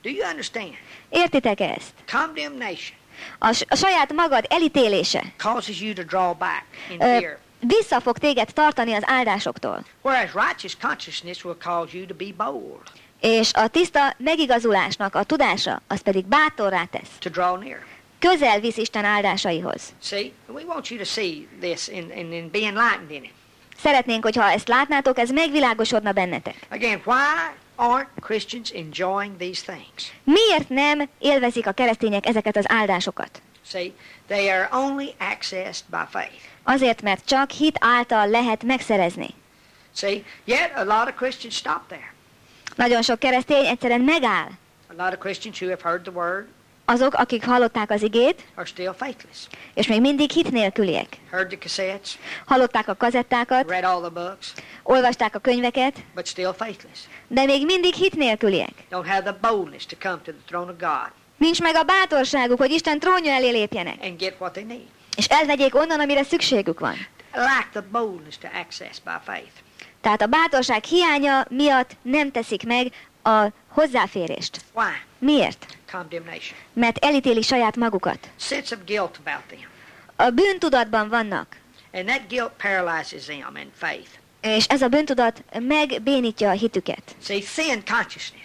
[SPEAKER 2] Do you understand?
[SPEAKER 1] Értitek ezt?
[SPEAKER 2] Condemnation
[SPEAKER 1] A, a saját magad elítélése
[SPEAKER 2] causes you to draw back in
[SPEAKER 1] ö,
[SPEAKER 2] fear.
[SPEAKER 1] vissza fog téged tartani az áldásoktól.
[SPEAKER 2] Whereas righteous consciousness will cause you to be bold,
[SPEAKER 1] És a tiszta megigazulásnak a tudása, az pedig bátorrá tesz.
[SPEAKER 2] to draw near.
[SPEAKER 1] Közel visz Isten áldásaihoz.
[SPEAKER 2] See, we want you to see this and, and, and be enlightened in it.
[SPEAKER 1] Szeretnénk, hogyha ezt látnátok, ez megvilágosodna bennetek.
[SPEAKER 2] Again, why aren't Christians enjoying these things?
[SPEAKER 1] Miért nem élvezik a keresztények ezeket az áldásokat?
[SPEAKER 2] See, they are only accessed by faith.
[SPEAKER 1] Azért, mert csak hit által lehet megszerezni.
[SPEAKER 2] See, yet a lot of Christians stop there.
[SPEAKER 1] Nagyon sok keresztény egyszerűen megáll.
[SPEAKER 2] A lot of Christians who have heard the word
[SPEAKER 1] Azok, akik hallották az igét,
[SPEAKER 2] are still faithless.
[SPEAKER 1] és még mindig hit nélküliek.
[SPEAKER 2] Heard the cassettes,
[SPEAKER 1] Hallották a kazettákat,
[SPEAKER 2] read all the books,
[SPEAKER 1] olvasták a könyveket,
[SPEAKER 2] but still faithless.
[SPEAKER 1] de még mindig hit nélküliek.
[SPEAKER 2] Don't have the boldness to come to the throne of God
[SPEAKER 1] Nincs meg a bátorságuk, hogy Isten trónja elé lépjenek,
[SPEAKER 2] and get what they need.
[SPEAKER 1] és elvegyék onnan, amire szükségük van.
[SPEAKER 2] Lack the boldness to access by faith.
[SPEAKER 1] Tehát a bátorság hiánya miatt nem teszik meg a hozzáférést.
[SPEAKER 2] Why?
[SPEAKER 1] Miért?
[SPEAKER 2] Condemnation.
[SPEAKER 1] Mert elítéli saját magukat.
[SPEAKER 2] Sense of guilt about them.
[SPEAKER 1] A bűntudatban vannak,
[SPEAKER 2] And that guilt paralyzes them in faith.
[SPEAKER 1] és ez a bűntudat megbénítja a hitüket.
[SPEAKER 2] See, sin consciousness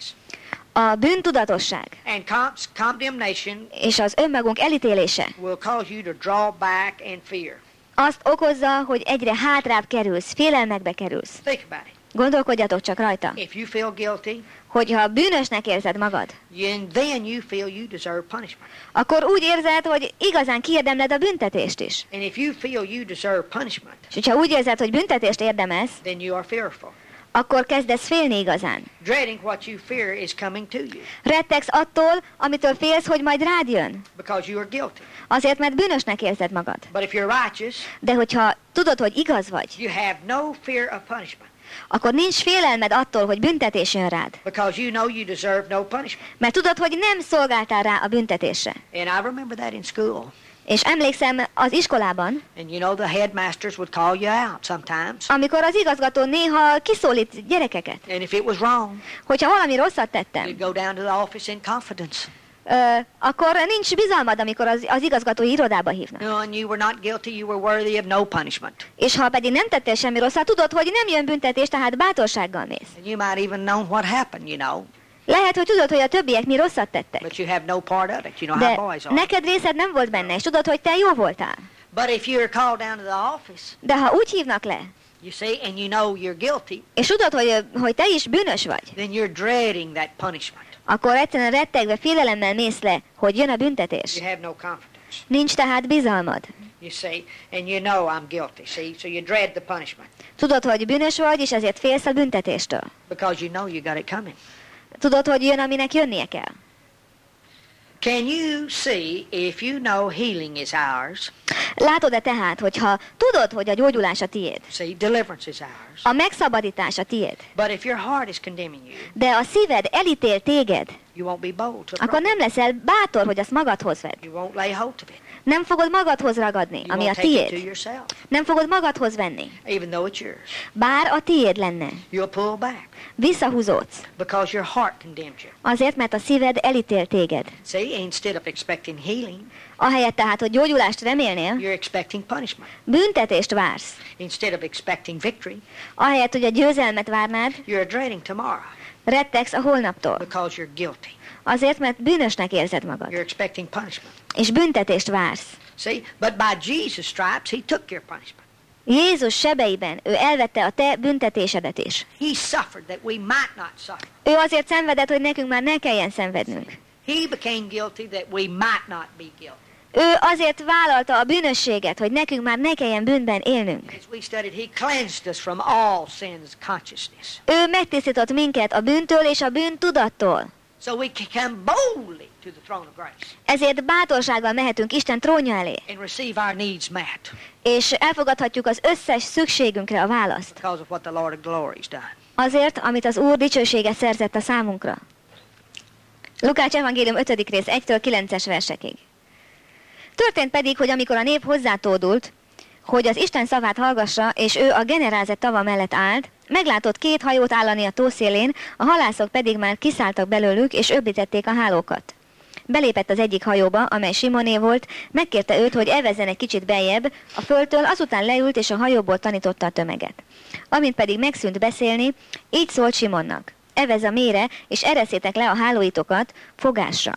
[SPEAKER 1] A bűntudatosság
[SPEAKER 2] and com- condemnation
[SPEAKER 1] és az önmagunk elítélése
[SPEAKER 2] will cause you to draw back in fear.
[SPEAKER 1] azt okozza, hogy egyre hátrább kerülsz, félelmekbe kerülsz.
[SPEAKER 2] Think about it.
[SPEAKER 1] Gondolkodjatok csak rajta,
[SPEAKER 2] If you feel guilty,
[SPEAKER 1] hogyha bűnösnek érzed magad,
[SPEAKER 2] you, then you feel you deserve punishment.
[SPEAKER 1] akkor úgy érzed, hogy igazán kiérdemled a büntetést is.
[SPEAKER 2] And if you feel you deserve punishment,
[SPEAKER 1] És hogyha úgy érzed, hogy büntetést érdemelsz,
[SPEAKER 2] then you are fearful,
[SPEAKER 1] akkor kezdesz félni igazán.
[SPEAKER 2] dreading what you fear is coming to you
[SPEAKER 1] Rettegsz attól, amitől félsz, hogy majd rád jön.
[SPEAKER 2] because you are guilty.
[SPEAKER 1] Azért, mert bűnösnek érzed magad.
[SPEAKER 2] But if you're righteous,
[SPEAKER 1] De hogyha tudod, hogy igaz vagy,
[SPEAKER 2] you have no fear of punishment
[SPEAKER 1] akkor nincs félelmed attól, hogy büntetés jön rád.
[SPEAKER 2] because you know you deserve no punishment.
[SPEAKER 1] Mert tudod, hogy nem szolgáltál rá a büntetésre.
[SPEAKER 2] And I remember that in school.
[SPEAKER 1] És emlékszem az iskolában,
[SPEAKER 2] And you know, the headmasters would call you out sometimes.
[SPEAKER 1] amikor az igazgató néha kiszólít gyerekeket,
[SPEAKER 2] And if it was wrong,
[SPEAKER 1] hogyha valami rosszat
[SPEAKER 2] you'd
[SPEAKER 1] tettem,
[SPEAKER 2] go down to the office in confidence.
[SPEAKER 1] ö, akkor nincs bizalmad, amikor az, az igazgatói irodába hívnak.
[SPEAKER 2] You know, and you were not guilty, you were worthy of no punishment.
[SPEAKER 1] És ha pedig nem tettél semmi rosszat, tudod, hogy nem jön büntetés, tehát bátorsággal mész.
[SPEAKER 2] And you might even know what happened, you know.
[SPEAKER 1] Lehet, hogy tudod, hogy a többiek mi rosszat tettek,
[SPEAKER 2] But you have no part of it. You know how
[SPEAKER 1] de
[SPEAKER 2] boys are.
[SPEAKER 1] neked részed nem volt benne, és tudod, hogy te jó voltál.
[SPEAKER 2] But if you're called down to the office,
[SPEAKER 1] De ha úgy hívnak le,
[SPEAKER 2] you see, and you know you're guilty,
[SPEAKER 1] és tudod, hogy, hogy te is bűnös vagy,
[SPEAKER 2] then you're dreading that punishment.
[SPEAKER 1] akkor egyszerűen rettegve, félelemmel mész le, hogy jön a büntetés.
[SPEAKER 2] You have no confidence.
[SPEAKER 1] Nincs tehát bizalmad.
[SPEAKER 2] You see, and you know I'm guilty, see, so you dread the punishment
[SPEAKER 1] Tudod, hogy bűnös vagy, és ezért félsz a büntetéstől.
[SPEAKER 2] because you know you got it coming.
[SPEAKER 1] Tudod, hogy jön, aminek jönnie kell.
[SPEAKER 2] Can you see if you know healing is ours?
[SPEAKER 1] Látod-e tehát, hogyha tudod, hogy a gyógyulás a tiéd,
[SPEAKER 2] See, deliverance is ours.
[SPEAKER 1] a megszabadítás a tiéd,
[SPEAKER 2] But if your heart is condemning you,
[SPEAKER 1] de a szíved elítél téged,
[SPEAKER 2] you won't be bold to
[SPEAKER 1] akkor nem leszel bátor, hogy azt magadhoz vedd.
[SPEAKER 2] You won't lay hold of it.
[SPEAKER 1] Nem fogod magadhoz ragadni,
[SPEAKER 2] You
[SPEAKER 1] ami a
[SPEAKER 2] won't take it to
[SPEAKER 1] tiéd.
[SPEAKER 2] yourself,
[SPEAKER 1] Nem fogod magadhoz venni,
[SPEAKER 2] even though it's yours.
[SPEAKER 1] bár a tiéd lenne.
[SPEAKER 2] You'll pull back
[SPEAKER 1] Visszahúzódsz,
[SPEAKER 2] because your heart condemns you.
[SPEAKER 1] azért, mert a szíved elítél téged.
[SPEAKER 2] See, instead of expecting healing,
[SPEAKER 1] Ahelyett tehát, hogy gyógyulást remélnél,
[SPEAKER 2] you're expecting punishment.
[SPEAKER 1] büntetést vársz.
[SPEAKER 2] Instead of expecting victory,
[SPEAKER 1] Ahelyett, hogy a győzelmet várnád,
[SPEAKER 2] you're dreading tomorrow
[SPEAKER 1] rettegsz a holnaptól.
[SPEAKER 2] because you're guilty.
[SPEAKER 1] Azért, mert bűnösnek érzed magad.
[SPEAKER 2] You're expecting punishment.
[SPEAKER 1] És büntetést vársz.
[SPEAKER 2] See, but by Jesus' stripes, he took your punishment.
[SPEAKER 1] Jézus sebeiben ő elvette a te büntetésedet is.
[SPEAKER 2] He suffered that we might not suffer.
[SPEAKER 1] Ő azért szenvedett, hogy nekünk már ne kelljen szenvednünk.
[SPEAKER 2] He became guilty that we might not be guilty.
[SPEAKER 1] Ő azért vállalta a bűnösséget, hogy nekünk már ne kelljen bűnben élnünk.
[SPEAKER 2] As we studied, he cleansed us from all sin's consciousness.
[SPEAKER 1] Ő megtisztított minket a bűntől és a bűntudattól.
[SPEAKER 2] So we can come boldly to the throne of grace
[SPEAKER 1] Ezért bátorsággal mehetünk Isten trónja elé,
[SPEAKER 2] and receive our needs met
[SPEAKER 1] és elfogadhatjuk az összes szükségünkre a választ.
[SPEAKER 2] because of what the Lord of glory has done.
[SPEAKER 1] Azért, amit az Úr dicsősége szerzett a számunkra. Lukács evangélium ötödik rész egytől kilences versekig. Történt pedig, hogy amikor a nép hozzátódult, hogy az Isten szavát hallgassa, és ő a Generázet tava mellett állt, meglátott két hajót állani a tó szélén, a halászok pedig már kiszálltak belőlük, és öblítették a hálókat. Belépett az egyik hajóba, amely Simoné volt, megkérte őt, hogy evezzen egy kicsit beljebb a földtől, azután leült, és a hajóból tanította a tömeget. Amint pedig megszűnt beszélni, így szólt Simonnak: evez a mélyre, és ereszétek le a hálóitokat fogásra.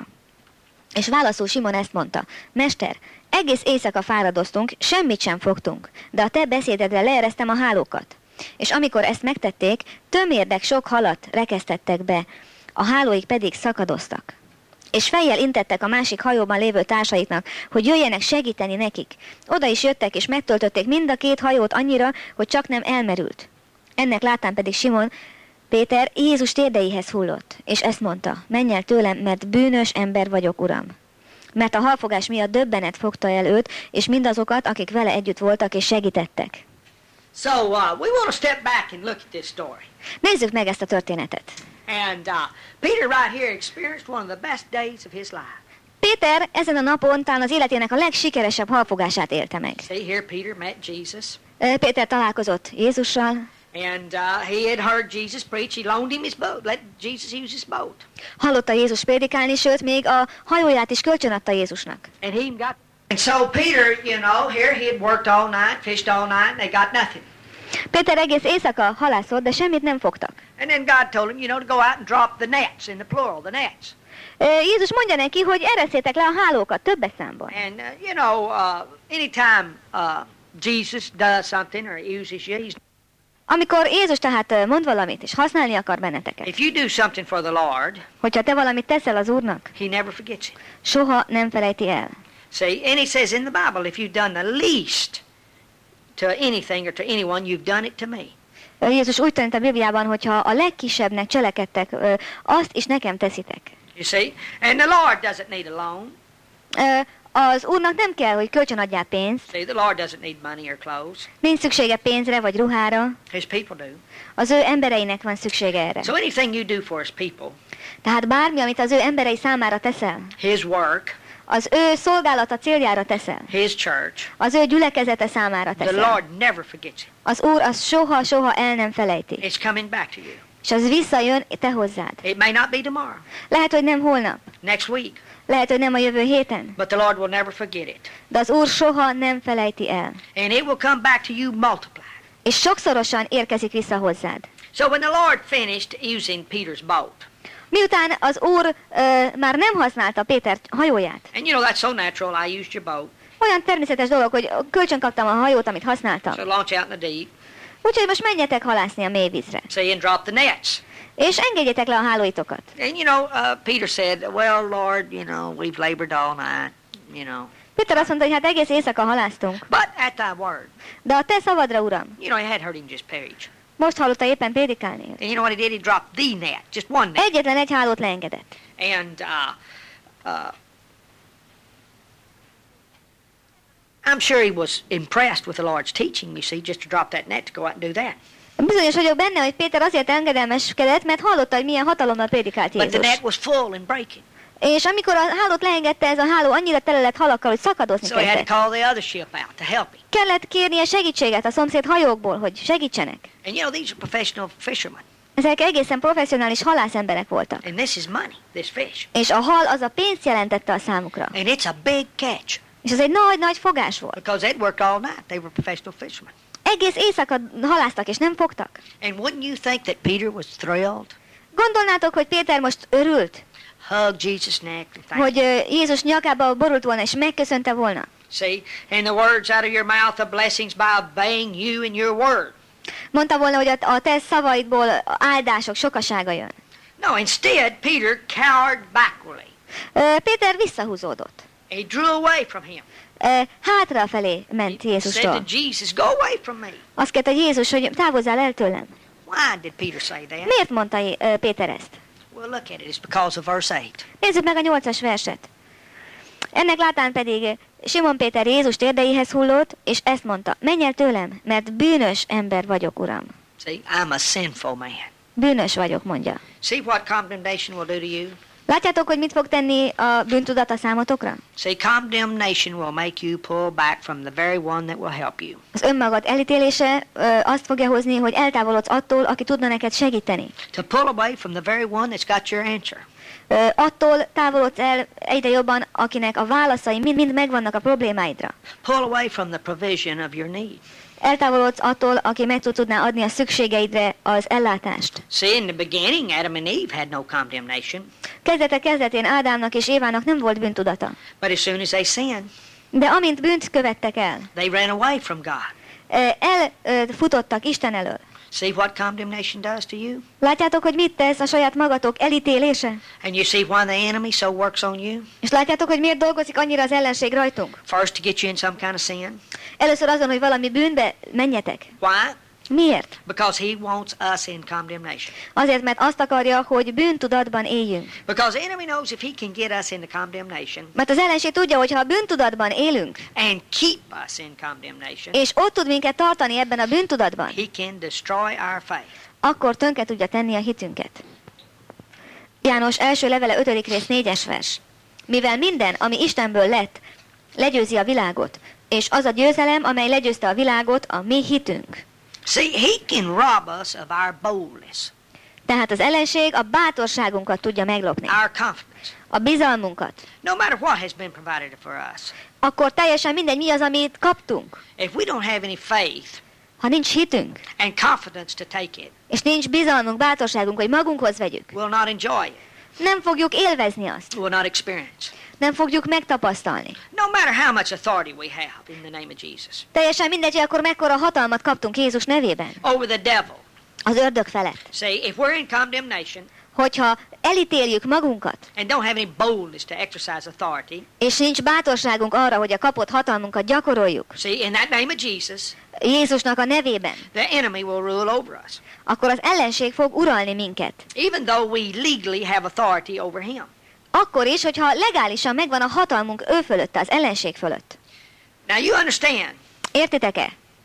[SPEAKER 1] És válaszul Simon ezt mondta: Mester, egész éjszaka fáradoztunk, semmit sem fogtunk, de a te beszédedre leeresztem a hálókat. És amikor ezt megtették, tömérdek sok halat rekesztettek be, a hálóik pedig szakadoztak. És fejjel intettek a másik hajóban lévő társaiknak, hogy jöjjenek segíteni nekik. Oda is jöttek, és megtöltötték mind a két hajót annyira, hogy csak nem elmerült. Ennek látán pedig Simon Péter Jézus térdeihez hullott, és ezt mondta: menj el tőlem, mert bűnös ember vagyok, Uram. Mert a halfogás miatt döbbenet fogta el őt, és mindazokat, akik vele együtt voltak és segítettek.
[SPEAKER 2] So uh, we want to step back and look at this story.
[SPEAKER 1] Nézzük meg ezt a történetet.
[SPEAKER 2] And uh, Peter right here experienced one of the best days of his life.
[SPEAKER 1] Péter ezen a napon talán az életének a legsikeresebb halfogását élte meg.
[SPEAKER 2] See, here Peter met Jesus.
[SPEAKER 1] Péter találkozott Jézussal.
[SPEAKER 2] And uh, he had heard Jesus preach. He loaned him his boat. Let Jesus use his boat.
[SPEAKER 1] Hallotta Jézus prédikálni, sőt, még a hajóját is kölcsönadta Jézusnak.
[SPEAKER 2] And he got. And so Peter, you know, here he had worked all night, fished all night, and they got nothing.
[SPEAKER 1] Péter egész éjszaka halászott, de semmit nem fogtak.
[SPEAKER 2] And then God told him, you know, to go out and drop the nets, in the plural, the nets.
[SPEAKER 1] Jézus mondja neki, hogy ereszétek le a hálókat többes számban.
[SPEAKER 2] And uh, you know, uh, anytime uh, Jesus does something or uses you, he's.
[SPEAKER 1] Amikor Jézus tehát mond valamit, és használni akar benneteket.
[SPEAKER 2] If you do something for the Lord,
[SPEAKER 1] hogyha te valamit teszel az Úrnak,
[SPEAKER 2] he never forgets it.
[SPEAKER 1] Soha nem felejti el.
[SPEAKER 2] See, and he says in the Bible, if you've done the least to anything or to anyone, you've done it to me.
[SPEAKER 1] Jézus úgy tanít a Bibliában, hogyha a legkisebbnek cselekedtek, azt is nekem teszitek.
[SPEAKER 2] You see, and the Lord doesn't need a loan.
[SPEAKER 1] Az Úrnak nem kell, hogy kölcsön adjál pénzt.
[SPEAKER 2] See, the Lord doesn't need money or clothes.
[SPEAKER 1] Nincs szüksége pénzre vagy ruhára.
[SPEAKER 2] His people do.
[SPEAKER 1] Az ő embereinek van szüksége erre.
[SPEAKER 2] So anything you do for his people.
[SPEAKER 1] Tehát bármi, amit az ő emberei számára teszel.
[SPEAKER 2] His work.
[SPEAKER 1] Az ő szolgálata céljára teszel.
[SPEAKER 2] His church.
[SPEAKER 1] Az ő gyülekezete számára teszel.
[SPEAKER 2] The Lord never forgets it.
[SPEAKER 1] Az Úr az soha, soha el nem felejti.
[SPEAKER 2] It's coming back to you.
[SPEAKER 1] És az visszajön te hozzád.
[SPEAKER 2] It may not be tomorrow.
[SPEAKER 1] Lehet, hogy nem holnap.
[SPEAKER 2] Next week.
[SPEAKER 1] Lehet, hogy nem a jövő héten.
[SPEAKER 2] But the Lord will never forget it.
[SPEAKER 1] De az Úr soha nem felejti el.
[SPEAKER 2] And it will come back to you multiplied.
[SPEAKER 1] És sokszorosan érkezik vissza hozzád.
[SPEAKER 2] So when the Lord finished using Peter's boat.
[SPEAKER 1] Miután az Úr uh, már nem használta Péter hajóját.
[SPEAKER 2] And you know that's so natural. I used your boat.
[SPEAKER 1] Olyan természetes dolog, hogy kölcsön kaptam a hajót, amit használtam.
[SPEAKER 2] So launch out in the deep.
[SPEAKER 1] Úgyhogy most menjetek halászni a mély vízre.
[SPEAKER 2] See, and drop the nets.
[SPEAKER 1] És engedjétek le a hálóitokat.
[SPEAKER 2] And you know, uh, Peter said, well, Lord, you know, we've labored all night, you know.
[SPEAKER 1] Péter azt mondta, hogy hát egész éjszaka haláztunk.
[SPEAKER 2] But at thy word.
[SPEAKER 1] De a te szavadra, Uram.
[SPEAKER 2] You know, he had heard him just preach.
[SPEAKER 1] Most hallotta éppen prédikálni.
[SPEAKER 2] And you know what he did? He dropped the net, just one net.
[SPEAKER 1] Egyetlen egy hálót leengedett.
[SPEAKER 2] And uh, uh, I'm sure he was impressed with the Lord's teaching, you see, just to drop that net to go out and do that.
[SPEAKER 1] Bizonyos vagyok benne, hogy Péter azért engedelmeskedett, mert hallotta, hogy milyen hatalommal prédikált
[SPEAKER 2] But the
[SPEAKER 1] Jézus.
[SPEAKER 2] net was full and breaking.
[SPEAKER 1] És amikor a hálót leengedte, ez a háló annyira tele lett halakkal, hogy szakadozni
[SPEAKER 2] So he had to
[SPEAKER 1] kezdett.
[SPEAKER 2] call the other ship out to help him.
[SPEAKER 1] Kellett kérnie segítséget a szomszéd hajókból, hogy segítsenek.
[SPEAKER 2] And you know, these are professional fishermen.
[SPEAKER 1] Ezek egészen professzionális halászemberek voltak.
[SPEAKER 2] And this is money, this fish.
[SPEAKER 1] És a hal az a pénzt jelentette a számukra.
[SPEAKER 2] And it's a big catch.
[SPEAKER 1] És ez egy nagy-nagy fogás volt.
[SPEAKER 2] Because they'd worked all night. They were professional fishermen.
[SPEAKER 1] Egész éjszaka haláztak, és nem fogtak.
[SPEAKER 2] And wouldn't you think that Peter was thrilled?
[SPEAKER 1] Gondolnátok, hogy Péter most örült,
[SPEAKER 2] Hug Jesus' neck and thank
[SPEAKER 1] hogy
[SPEAKER 2] him.
[SPEAKER 1] ö, Jézus nyakába borult volna, és megköszönte volna.
[SPEAKER 2] See, and the words out of your mouth are blessings by obeying you and your word.
[SPEAKER 1] Mondta volna, hogy a, a te szavaidból áldások sokasága jön.
[SPEAKER 2] No, instead, Peter cowered backwardly.
[SPEAKER 1] Ö, Péter visszahúzódott.
[SPEAKER 2] He drew away from him.
[SPEAKER 1] Ö, hátrafelé ment
[SPEAKER 2] He said
[SPEAKER 1] Jézustól.
[SPEAKER 2] to Jesus, go away from me.
[SPEAKER 1] Azt kérte Jézus, hogy távozzál el tőlem.
[SPEAKER 2] Why did Peter say that?
[SPEAKER 1] Miért mondta ö, Péter ezt?
[SPEAKER 2] Well, look at it. It's because of verse eight.
[SPEAKER 1] Nézzük meg a nyolcas verset. Ennek látán pedig Simon Péter Jézus térdeihez hullott, és ezt mondta: menj el tőlem, mert bűnös ember vagyok, Uram.
[SPEAKER 2] See, I'm a sinful man.
[SPEAKER 1] Bűnös vagyok, mondja.
[SPEAKER 2] See what condemnation will do to you?
[SPEAKER 1] Látjátok, hogy mit fog tenni a bűntudat a számotokra?
[SPEAKER 2] See, condemnation will make you pull back from the very one that will help you.
[SPEAKER 1] Az önmagad elítélése ö, azt fogja hozni, hogy eltávolodsz attól, aki tudna neked segíteni.
[SPEAKER 2] To pull away from the very one that's got your answer.
[SPEAKER 1] Ö, attól távolodsz el egyre jobban, akinek a válaszai mind-mind megvannak a problémáidra.
[SPEAKER 2] Pull away from the provision of your need.
[SPEAKER 1] Eltávolodsz attól, aki meg tud tudná adni a szükségeidre az ellátást.
[SPEAKER 2] See, in the beginning, Adam and Eve had no condemnation.
[SPEAKER 1] Kezdete kezdetén Ádámnak és Évának nem volt bűntudata.
[SPEAKER 2] But as soon as they sinned,
[SPEAKER 1] De amint bűnt követtek el,
[SPEAKER 2] they ran away from God.
[SPEAKER 1] ö, elfutottak Isten elől.
[SPEAKER 2] See what condemnation does to you?
[SPEAKER 1] Látjátok, hogy mit tesz a saját magatok elítélése?
[SPEAKER 2] And you see why the enemy so works on you?
[SPEAKER 1] És látjátok, hogy miért dolgozik annyira az ellenség rajtunk?
[SPEAKER 2] First, to get you in some kind of sin.
[SPEAKER 1] Először azon, hogy valami bűnbe menjetek.
[SPEAKER 2] Why?
[SPEAKER 1] Miért?
[SPEAKER 2] Because he wants us in condemnation.
[SPEAKER 1] Azért, mert azt akarja, hogy bűntudatban éljünk.
[SPEAKER 2] Because the enemy knows if he can get us into condemnation
[SPEAKER 1] Mert az ellenség tudja, hogy ha a bűntudatban élünk,
[SPEAKER 2] and keep us in condemnation,
[SPEAKER 1] és ott tud minket tartani ebben a bűntudatban,
[SPEAKER 2] he can destroy our faith.
[SPEAKER 1] akkor tönkre tudja tenni a hitünket. János első levele ötödik rész négyes vers. Mivel minden, ami Istenből lett, legyőzi a világot, és az a győzelem, amely legyőzte a világot, a mi hitünk.
[SPEAKER 2] See, he can rob us of our boldness,
[SPEAKER 1] Tehát az ellenség a bátorságunkat tudja meglopni,
[SPEAKER 2] our confidence,
[SPEAKER 1] a bizalmunkat.
[SPEAKER 2] no matter what has been provided for us.
[SPEAKER 1] Akkor teljesen mindegy, mi az, amit kaptunk.
[SPEAKER 2] If we don't have any faith
[SPEAKER 1] Ha nincs hitünk,
[SPEAKER 2] and confidence to take it,
[SPEAKER 1] és nincs bizalmunk, bátorságunk, hogy magunkhoz vegyük,
[SPEAKER 2] we'll not enjoy it.
[SPEAKER 1] nem fogjuk élvezni azt,
[SPEAKER 2] We'll not experience.
[SPEAKER 1] nem fogjuk megtapasztalni.
[SPEAKER 2] No matter how much authority we have in the name of Jesus
[SPEAKER 1] Teljesen mindegy, hogy akkor mekkora hatalmat kaptunk Jézus nevében,
[SPEAKER 2] over the devil.
[SPEAKER 1] az ördög felett.
[SPEAKER 2] See, if we're in condemnation
[SPEAKER 1] Hogyha elítéljük magunkat,
[SPEAKER 2] and don't have any boldness to exercise authority,
[SPEAKER 1] és nincs bátorságunk arra, hogy a kapott hatalmunkat gyakoroljuk,
[SPEAKER 2] see, in that name of Jesus,
[SPEAKER 1] Jézusnak a nevében,
[SPEAKER 2] the enemy will rule over us,
[SPEAKER 1] akkor az ellenség fog uralni minket.
[SPEAKER 2] even though we legally have authority over him.
[SPEAKER 1] Akkor is, hogyha legálisan megvan a hatalmunk ő fölött, az ellenség fölött.
[SPEAKER 2] Now you understand,
[SPEAKER 1] Értitek-e?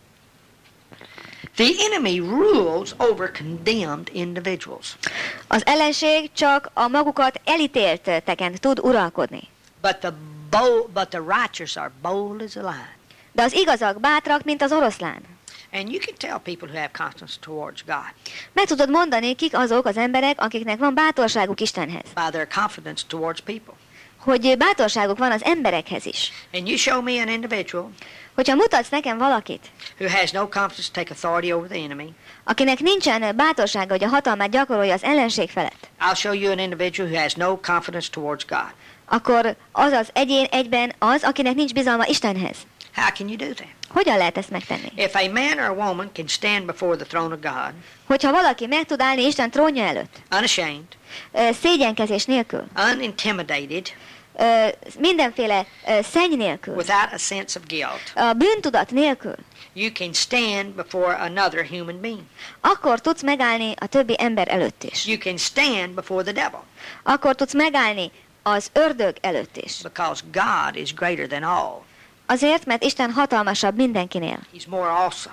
[SPEAKER 2] the enemy rules over condemned individuals,
[SPEAKER 1] Az ellenség csak a magukat elítélteken tud uralkodni.
[SPEAKER 2] but the bold, but the righteous are bold as a lion.
[SPEAKER 1] De az igazak bátrak, mint az oroszlán.
[SPEAKER 2] And you can tell people who have confidence towards God
[SPEAKER 1] Meg tudod mondani, kik azok az emberek, akiknek van bátorságuk Istenhez.
[SPEAKER 2] by their confidence towards people.
[SPEAKER 1] Hogy bátorságuk van az emberekhez is.
[SPEAKER 2] And you show me an individual
[SPEAKER 1] Hogyha mutatsz nekem valakit,
[SPEAKER 2] who has no confidence to take authority over the enemy,
[SPEAKER 1] akinek nincsen bátorsága, hogy a hatalmát gyakorolja az ellenség felett,
[SPEAKER 2] I'll show you an individual who has no confidence towards God.
[SPEAKER 1] akkor az az egyén egyben az, akinek nincs bizalma Istenhez.
[SPEAKER 2] How can you do that?
[SPEAKER 1] Hogyan lehet ezt megtenni?
[SPEAKER 2] If a man or a woman can stand before the throne of God,
[SPEAKER 1] Hogyha valaki meg tud állni Isten trónja előtt,
[SPEAKER 2] unashamed,
[SPEAKER 1] ö, szégyenkezés nélkül,
[SPEAKER 2] unintimidated,
[SPEAKER 1] ö, mindenféle ö, szenny nélkül,
[SPEAKER 2] without a sense of guilt,
[SPEAKER 1] a bűntudat nélkül,
[SPEAKER 2] you can stand before another human being.
[SPEAKER 1] akkor tudsz megállni a többi ember előtt is.
[SPEAKER 2] You can stand before the devil,
[SPEAKER 1] Akkor tudsz megállni az ördög előtt is.
[SPEAKER 2] because God is greater than all.
[SPEAKER 1] Azért, mert Isten hatalmasabb mindenkinél.
[SPEAKER 2] He's more awesome.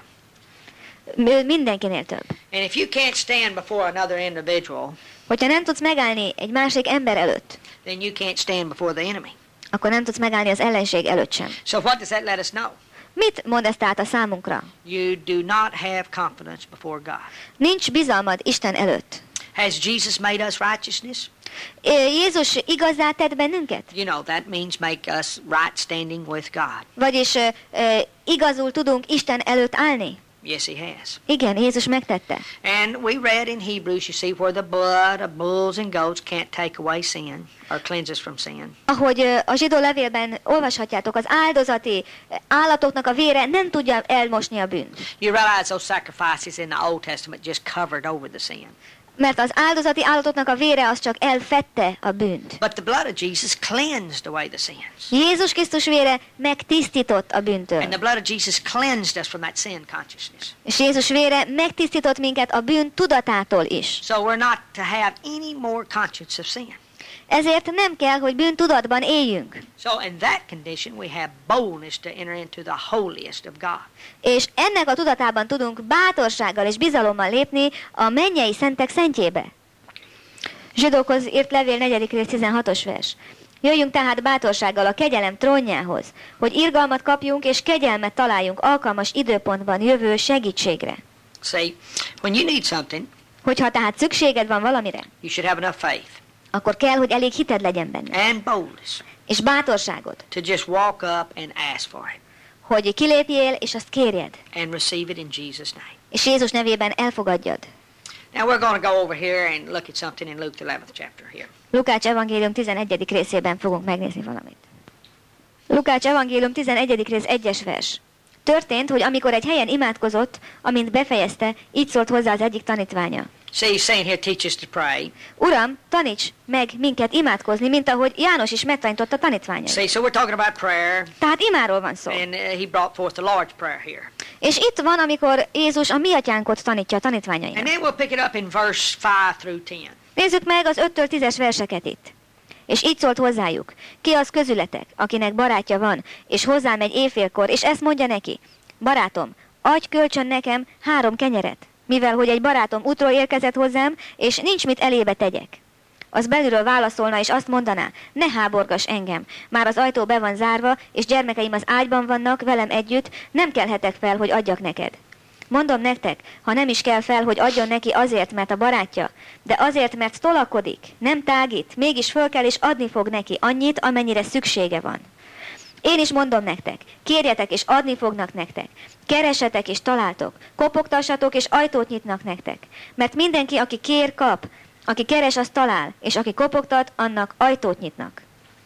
[SPEAKER 1] Ő mindenkinél több.
[SPEAKER 2] And if you can't stand before another individual,
[SPEAKER 1] Hogyha nem tudsz megállni egy másik ember előtt,
[SPEAKER 2] then you can't stand before the enemy.
[SPEAKER 1] akkor nem tudsz megállni az ellenség előtt sem.
[SPEAKER 2] So what does that let us know?
[SPEAKER 1] Mit mond ez tehát a számunkra?
[SPEAKER 2] You do not have confidence before God.
[SPEAKER 1] Nincs bizalmad Isten előtt.
[SPEAKER 2] Has Jesus made us righteousness?
[SPEAKER 1] Ö, Jézus igazá tett bennünket?
[SPEAKER 2] You know, that means make us right standing with God.
[SPEAKER 1] Vagyis ö, ö, igazul tudunk Isten előtt állni?
[SPEAKER 2] Yes, he has.
[SPEAKER 1] Igen, Jézus megtette.
[SPEAKER 2] And we read in Hebrews, you see, where the blood of bulls and goats can't take away sin or cleanse us from sin.
[SPEAKER 1] Ahogy ö, a zsidó levélben olvashatjátok, az áldozati ö, állatoknak a vére nem tudja elmosni a bűnt.
[SPEAKER 2] You realize those sacrifices in the Old Testament just covered over the sin.
[SPEAKER 1] Mert az áldozati állatoknak a vére az csak elfette a bűnt.
[SPEAKER 2] But the blood of Jesus cleansed away the sins.
[SPEAKER 1] Jézus Krisztus vére megtisztított a bűntől.
[SPEAKER 2] And the blood of Jesus cleansed us from that sin consciousness.
[SPEAKER 1] És Jézus vére megtisztított minket a bűn tudatától is.
[SPEAKER 2] So we're not to have any more conscience of sin.
[SPEAKER 1] Ezért nem kell, hogy bűn tudatban éljünk.
[SPEAKER 2] So in that condition we have boldness to enter into the holiest of God.
[SPEAKER 1] És ennek a tudatában tudunk bátorsággal és bizalommal lépni a mennyei szentek szentjébe. Zsidókhoz írt levél negyedik rész tizenhatos vers. Jöjjünk tehát bátorsággal a kegyelem trónjához, hogy irgalmat kapjunk és kegyelmet találjunk alkalmas időpontban jövő segítségre.
[SPEAKER 2] See, when you need something,
[SPEAKER 1] Hogyha tehát szükséged van valamire,
[SPEAKER 2] you should have enough faith
[SPEAKER 1] akkor kell, hogy elég hited legyen benne,
[SPEAKER 2] and boldness
[SPEAKER 1] és bátorságod,
[SPEAKER 2] to just walk up and ask for it
[SPEAKER 1] hogy kilépjél és azt kérjed,
[SPEAKER 2] and receive it in Jesus' name.
[SPEAKER 1] és Jézus nevében elfogadjad.
[SPEAKER 2] Now we're going to go over here and look at something in Luke the eleventh chapter here.
[SPEAKER 1] Lukács evangélium tizenegyedik részében fogunk megnézni valamit. Lukács evangélium tizenegyedik rész egyes vers. Történt, hogy amikor egy helyen imádkozott, amint befejezte, így szólt hozzá az egyik tanítványa.
[SPEAKER 2] See, he's saying here, teach us to pray.
[SPEAKER 1] Uram, taníts meg minket imádkozni, mint ahogy János is megtanította tanítványait.
[SPEAKER 2] See, so we're talking about prayer,
[SPEAKER 1] Tehát imáról van szó.
[SPEAKER 2] and uh, he brought forth the Lord's Prayer here.
[SPEAKER 1] És itt van, amikor Jézus a mi atyánkot tanítja a
[SPEAKER 2] And
[SPEAKER 1] tanítványainak.
[SPEAKER 2] then we'll pick it up in verse five through ten.
[SPEAKER 1] Nézzük meg az öttől tízes verseket itt. És így szólt hozzájuk, ki az közületek, akinek barátja van, és hozzámegy éjfélkor, és ezt mondja neki, barátom, adj kölcsön nekem három kenyeret, mivel hogy egy barátom útról érkezett hozzám, és nincs mit elébe tegyek. Az belülről válaszolna, és azt mondaná, ne háborgass engem, már az ajtó be van zárva, és gyermekeim az ágyban vannak velem együtt, nem kelhetek fel, hogy adjak neked. Mondom nektek, ha nem is kell fel, hogy adjon neki azért, mert a barátja, de azért, mert tolakodik, nem tágít, mégis föl kell és adni fog neki annyit, amennyire szüksége van. Én is mondom nektek, kérjetek és adni fognak nektek, keresetek és találtok, kopogtassatok és ajtót nyitnak nektek, mert mindenki, aki kér, kap, aki keres, az talál, és aki kopogtat, annak ajtót nyitnak.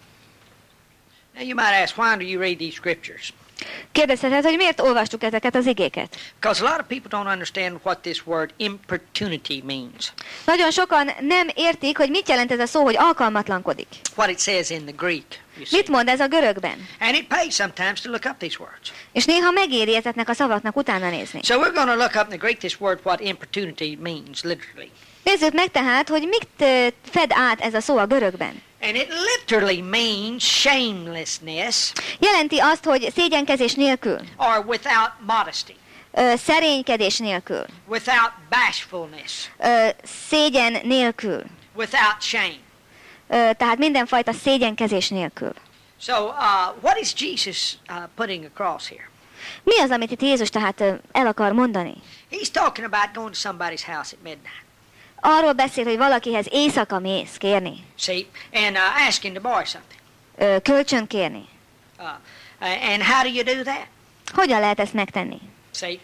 [SPEAKER 2] Now you might ask, why do you read these scriptures?
[SPEAKER 1] Kérdezheted, hogy miért olvastuk ezeket az igéket?
[SPEAKER 2] Because a lot of people don't understand what this word importunity means.
[SPEAKER 1] Nagyon sokan nem értik, hogy mit jelent ez a szó, hogy alkalmatlankodik.
[SPEAKER 2] What it says in the Greek, you see.
[SPEAKER 1] Mit mond ez a görögben?
[SPEAKER 2] And it pays sometimes to look up these words.
[SPEAKER 1] És néha megéri ezeknek a szavaknak utána nézni.
[SPEAKER 2] So we're going to look up in the Greek this word, what importunity means, literally.
[SPEAKER 1] Nézzük meg tehát, hogy mit ö, fed át ez a szó a görögben.
[SPEAKER 2] And it literally means shamelessness
[SPEAKER 1] Jelenti azt, hogy szégyenkezés nélkül,
[SPEAKER 2] or without modesty,
[SPEAKER 1] ö, szerénykedés nélkül,
[SPEAKER 2] without bashfulness,
[SPEAKER 1] ö, szégyen nélkül,
[SPEAKER 2] without shame.
[SPEAKER 1] ö, tehát mindenfajta szégyenkezés nélkül.
[SPEAKER 2] So uh, what is Jesus uh, putting across here?
[SPEAKER 1] Mi az, amit itt Jézus tehát ö, el akar mondani?
[SPEAKER 2] He's talking about going to somebody's house at midnight.
[SPEAKER 1] Arról beszél, hogy valakihez éjszaka mész kérni,
[SPEAKER 2] See, and uh, asking to borrow something.
[SPEAKER 1] ö, kölcsön kérni.
[SPEAKER 2] Uh, uh, and how do you do that?
[SPEAKER 1] Hogyan lehet ezt megtenni?
[SPEAKER 2] See?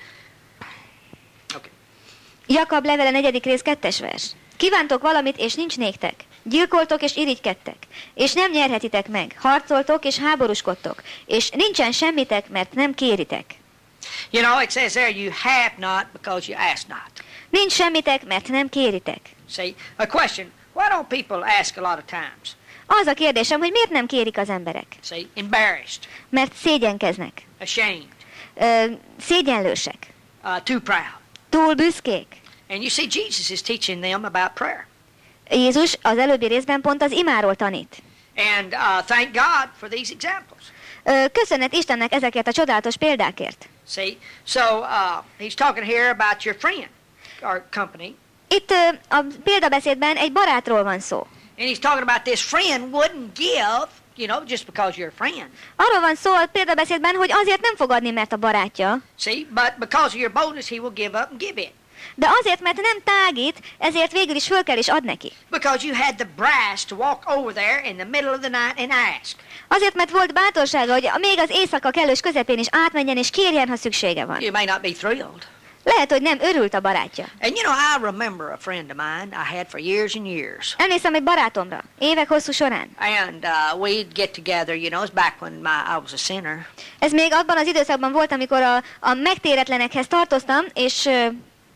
[SPEAKER 2] Okay.
[SPEAKER 1] Jakab levele negyedik rész kettes vers. Kívántok valamit, és nincs néktek. Gyilkoltok, és irigykedtek. És nem nyerhetitek meg. Harcoltok, és háborúskodtok. És nincsen semmitek, mert nem kéritek.
[SPEAKER 2] You know, it says there, you have not because you ask not.
[SPEAKER 1] Nincs semmitek, mert nem kéritek.
[SPEAKER 2] See, a question, why don't people ask a lot of times?
[SPEAKER 1] Az a kérdésem, hogy miért nem kérik az emberek?
[SPEAKER 2] See, embarrassed,
[SPEAKER 1] Mert szégyenkeznek.
[SPEAKER 2] ashamed,
[SPEAKER 1] Ö, szégyenlősek.
[SPEAKER 2] uh, too proud.
[SPEAKER 1] Túl büszkék.
[SPEAKER 2] And you see, Jesus is teaching them about prayer.
[SPEAKER 1] Jézus az előbbi részben pont az imáról tanít.
[SPEAKER 2] And uh, thank God for these examples.
[SPEAKER 1] Ö, köszönet Istennek ezekért a csodálatos példákért.
[SPEAKER 2] See, so uh, he's talking here about your friend or company.
[SPEAKER 1] Itt ö, a példabeszédben egy barátról van szó.
[SPEAKER 2] And he's talking about this friend wouldn't give, you know, just because you're a friend.
[SPEAKER 1] Arról van szó a példabeszédben, hogy azért nem fog adni, mert a barátja,
[SPEAKER 2] See, but because of your boldness, he will give up and give it.
[SPEAKER 1] de azért, mert nem tágít, ezért végül is föl kell is ad neki.
[SPEAKER 2] Because you had the brass to walk over there in the middle of the night and ask.
[SPEAKER 1] Azért, mert volt bátorsága, hogy még az éjszaka kellős közepén is átmenjen és kérjen, ha szüksége van.
[SPEAKER 2] You may not be thrilled.
[SPEAKER 1] Lehet, hogy nem örült a barátja.
[SPEAKER 2] And you know, I remember a friend of mine I had for years and years.
[SPEAKER 1] Emlékszem egy barátomra, évek hosszú során.
[SPEAKER 2] And uh, we'd get together, you know, it was back when my, I was a sinner.
[SPEAKER 1] Ez még abban az időszakban volt, amikor a, a megtéretlenekhez tartoztam, és ö,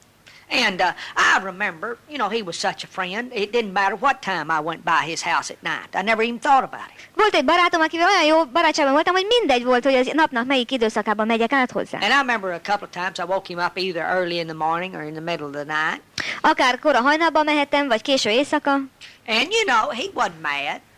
[SPEAKER 2] And uh, I remember, you know, he was such a friend. It didn't matter what time I went by his house at night. I never even thought about it.
[SPEAKER 1] volt egy barátom, akivel olyan jó barátságban voltam, hogy mindegy volt, hogy az napnak melyik időszakában megyek át hozzá.
[SPEAKER 2] And I remember a couple of times I woke him up either early in the morning or in the middle of the night.
[SPEAKER 1] Akár kora hajnalban mehettem, vagy késő éjszaka,
[SPEAKER 2] And, you know, he wasn't mad.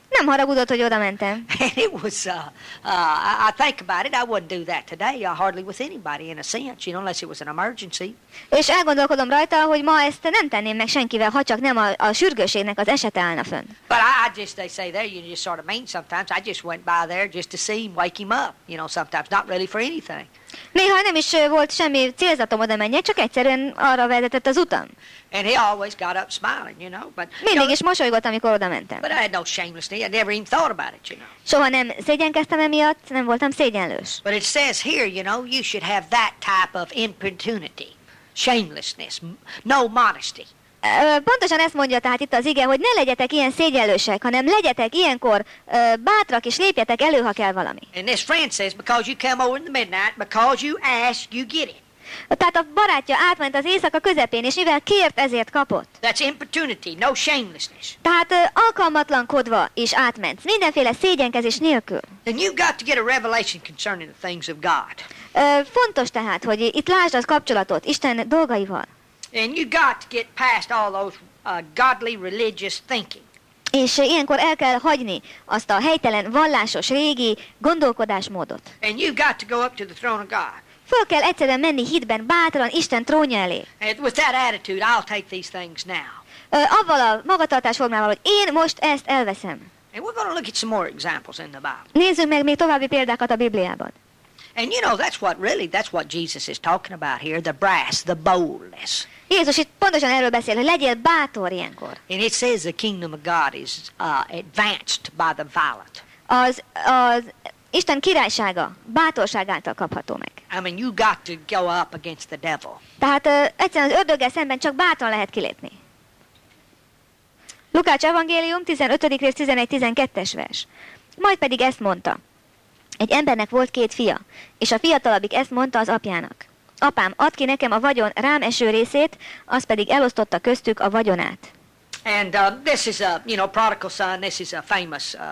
[SPEAKER 1] Nem haragudott, hogy oda mentem.
[SPEAKER 2] And it was, uh, uh, I, I think about it, I wouldn't do that today, uh, hardly with anybody in a sense, you know, unless it was an emergency.
[SPEAKER 1] És elgondolkodom rajta, hogy ma ezt nem tenném meg senkivel, ha csak nem a, a sürgőségnek az esete állna fönn.
[SPEAKER 2] But I, I just, they say there, you just sort of mean sometimes. I just went by there just to see him, wake him up, you know, sometimes, not really for anything.
[SPEAKER 1] Néha nem is ö, volt semmi célzatom oda menjek, csak egyszerűen arra vezetett az utam.
[SPEAKER 2] And he always got up smiling, you know, but... you
[SPEAKER 1] Mindig
[SPEAKER 2] know,
[SPEAKER 1] is mosolygott, amikor oda mentem.
[SPEAKER 2] but I had no shamelessness, I never even thought about it, you know.
[SPEAKER 1] Soha nem szégyenkeztem emiatt, nem voltam szégyenlős.
[SPEAKER 2] But it says here, you know, you should have that type of importunity, shamelessness, m- no modesty.
[SPEAKER 1] Ö, Pontosan ezt mondja tehát itt az ige, hogy ne legyetek ilyen szégyenlősek, hanem legyetek ilyenkor ö, bátrak, és lépjetek elő, ha kell valami.
[SPEAKER 2] And this friend says, because you come over in the midnight, because you ask, you get it.
[SPEAKER 1] Tehát a barátja átment az éjszaka közepén, és mivel kért, ezért kapott.
[SPEAKER 2] That's importunity, no shamelessness.
[SPEAKER 1] Tehát ö, alkalmatlankodva is átment, mindenféle szégyenkezés nélkül.
[SPEAKER 2] And you've got to get a revelation concerning the things of God.
[SPEAKER 1] Ö, fontos tehát, hogy itt lásd az kapcsolatot Isten dolgaival.
[SPEAKER 2] And you got to get past all those uh, godly religious thinking.
[SPEAKER 1] És ö, ilyenkor el kell hagyni azt a helytelen, vallásos, régi gondolkodásmódot.
[SPEAKER 2] And you've got to go up to the throne of God.
[SPEAKER 1] Föl kell egyszerűen menni hitben, bátran Isten trónja elé.
[SPEAKER 2] And with that attitude, I'll take these things now.
[SPEAKER 1] Ö, avval a magatartásformával, hogy én most ezt elveszem.
[SPEAKER 2] And we're going to look at some more examples in the Bible.
[SPEAKER 1] Nézzünk meg még további példákat a Bibliában.
[SPEAKER 2] And you know, that's what really, that's what Jesus is talking about here, the brass, the boldness.
[SPEAKER 1] Jézus itt pontosan erről beszél, hogy legyél bátor ilyenkor.
[SPEAKER 2] And it says the kingdom of God is uh, advanced by the violent.
[SPEAKER 1] Az, az Isten királysága bátorság által kapható meg.
[SPEAKER 2] I mean, you got to go up against the devil.
[SPEAKER 1] Tehát ö, egyszerűen az ördöggel szemben csak bátran lehet kilépni. Lukács evangélium, tizenötödik rész, tizenegy-tizenkettes vers. Majd pedig ezt mondta. Egy embernek volt két fia, és a fiatalabbik ezt mondta az apjának. Apám, add ki nekem a vagyon rám eső részét, az pedig elosztotta köztük a vagyonát.
[SPEAKER 2] And uh, this is a, you know, prodigal son, this is a famous uh,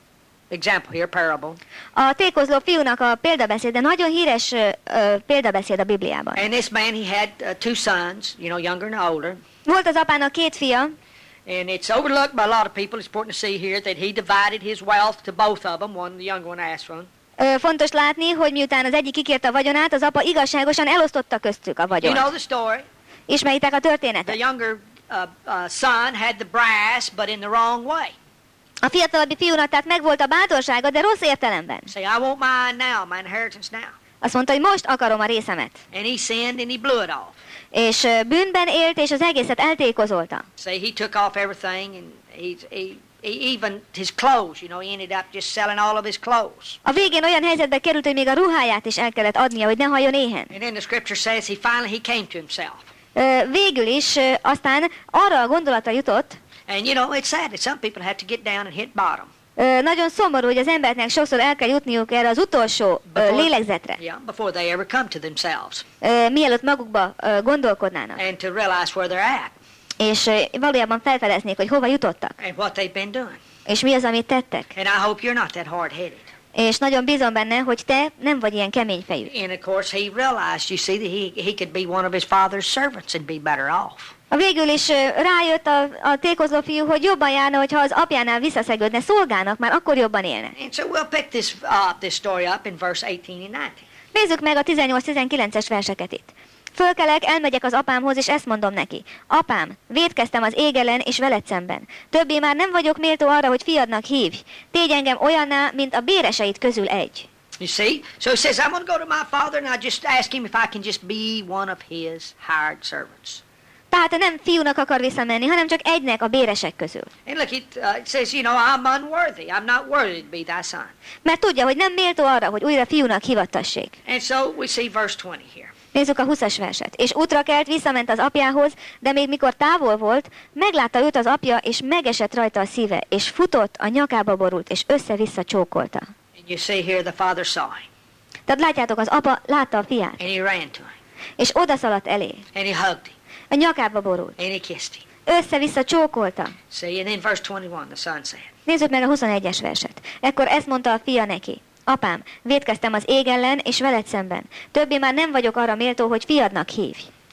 [SPEAKER 2] example here, parable.
[SPEAKER 1] A tékozló fiúnak a példabeszéde nagyon híres ö, ö, példabeszéd a Bibliában.
[SPEAKER 2] And this man, he had uh, two sons, you know, younger and older.
[SPEAKER 1] Volt az apának két fia,
[SPEAKER 2] And it's overlooked by a lot of people. It's important to see here that he divided his wealth to both of them. One, the younger one asked one.
[SPEAKER 1] Ö, fontos látni, hogy miután az egyik kikérte a vagyonát, az apa igazságosan elosztotta köztük a
[SPEAKER 2] You
[SPEAKER 1] vagyont.
[SPEAKER 2] know the story.
[SPEAKER 1] Ismeritek a
[SPEAKER 2] The
[SPEAKER 1] történetet?
[SPEAKER 2] younger uh, uh, son had the brass, but in the wrong way.
[SPEAKER 1] A fiatalabbi fiúnak tehát megvolt a bátorsága, de rossz értelemben.
[SPEAKER 2] Say, I want mine now, my inheritance now.
[SPEAKER 1] Azt mondta, hogy most akarom a részemet.
[SPEAKER 2] And he sinned and he blew it off.
[SPEAKER 1] És ö, bűnben élt, és az egészet eltékozolta.
[SPEAKER 2] Say he took off everything, and he, he, he even his clothes. You know, he ended up just selling all of his clothes.
[SPEAKER 1] A végén olyan helyzetbe került, hogy még a ruháját is el kellett adnia, hogy ne halljon éhen.
[SPEAKER 2] And then the scripture says he finally he came to himself.
[SPEAKER 1] Ö, végül is ö, aztán arra a gondolatra jutott,
[SPEAKER 2] And you know, it's sad that some people have to get down and hit bottom.
[SPEAKER 1] Ö, nagyon szomorú, hogy az embereknek sokszor el kell jutniuk erre az utolsó ö,
[SPEAKER 2] Before-
[SPEAKER 1] lélegzetre,
[SPEAKER 2] Yeah, before they ever come to themselves
[SPEAKER 1] ö, mielőtt magukba ö, gondolkodnának,
[SPEAKER 2] and to realize where they're at
[SPEAKER 1] és ö, valójában felfedeznék, hogy hova jutottak,
[SPEAKER 2] and what they've been doing.
[SPEAKER 1] és mi az, amit tettek.
[SPEAKER 2] And I hope you're not that hard-headed.
[SPEAKER 1] És nagyon bízom benne, hogy te nem vagy ilyen keményfejű.
[SPEAKER 2] And of course, he realized, you see, that he, he could be one of his father's servants and be better off.
[SPEAKER 1] A végül is ö, rájött a, a tékozló fiú, hogy jobban járna, hogyha az apjánál visszaszegődne szolgának, már akkor jobban élne.
[SPEAKER 2] And so we'll pick this uh, this story up in verse eighteen and nineteen.
[SPEAKER 1] Nézzük meg a tizennyolc-tizenkilences verseket itt. Fölkelek, elmegyek az apámhoz, és ezt mondom neki. Apám, vétkeztem az ég ellen és veled szemben. Többé már nem vagyok méltó arra, hogy fiadnak hívj. Tégy engem olyanná, mint a béreseid közül egy.
[SPEAKER 2] You see? So he says, I'm going to go to my father and I just ask him if I can just be one of his hired servants.
[SPEAKER 1] Tehát nem fiúnak akar visszamenni, hanem csak egynek a béresek közül.
[SPEAKER 2] And look, it, uh, it says, you know, I'm unworthy. I'm not worthy to be thy son.
[SPEAKER 1] Mert tudja, hogy nem méltó arra, hogy újra fiúnak hivattassék.
[SPEAKER 2] And so we see verse twenty here.
[SPEAKER 1] Nézzük a huszas verset. És útra kelt, visszament az apjához, de még mikor távol volt, meglátta őt az apja, és megesett rajta a szíve, és futott, a nyakába borult, és össze-vissza csókolta.
[SPEAKER 2] And you see here the father saw him.
[SPEAKER 1] Tehát látjátok, az apa látta a fiát,
[SPEAKER 2] And he ran to him.
[SPEAKER 1] és odaszaladt elé.
[SPEAKER 2] And he hugged him.
[SPEAKER 1] A nyakába borult.
[SPEAKER 2] And he kissed him.
[SPEAKER 1] Össze-vissza csókolta.
[SPEAKER 2] See, and then verse twenty-one, the son said,
[SPEAKER 1] Nézzük meg a huszonegyes verset. Ekkor ezt mondta a fia neki. Apám, vétkeztem az ég ellen és veled szemben. Többé már nem vagyok arra méltó, hogy fiadnak hívj.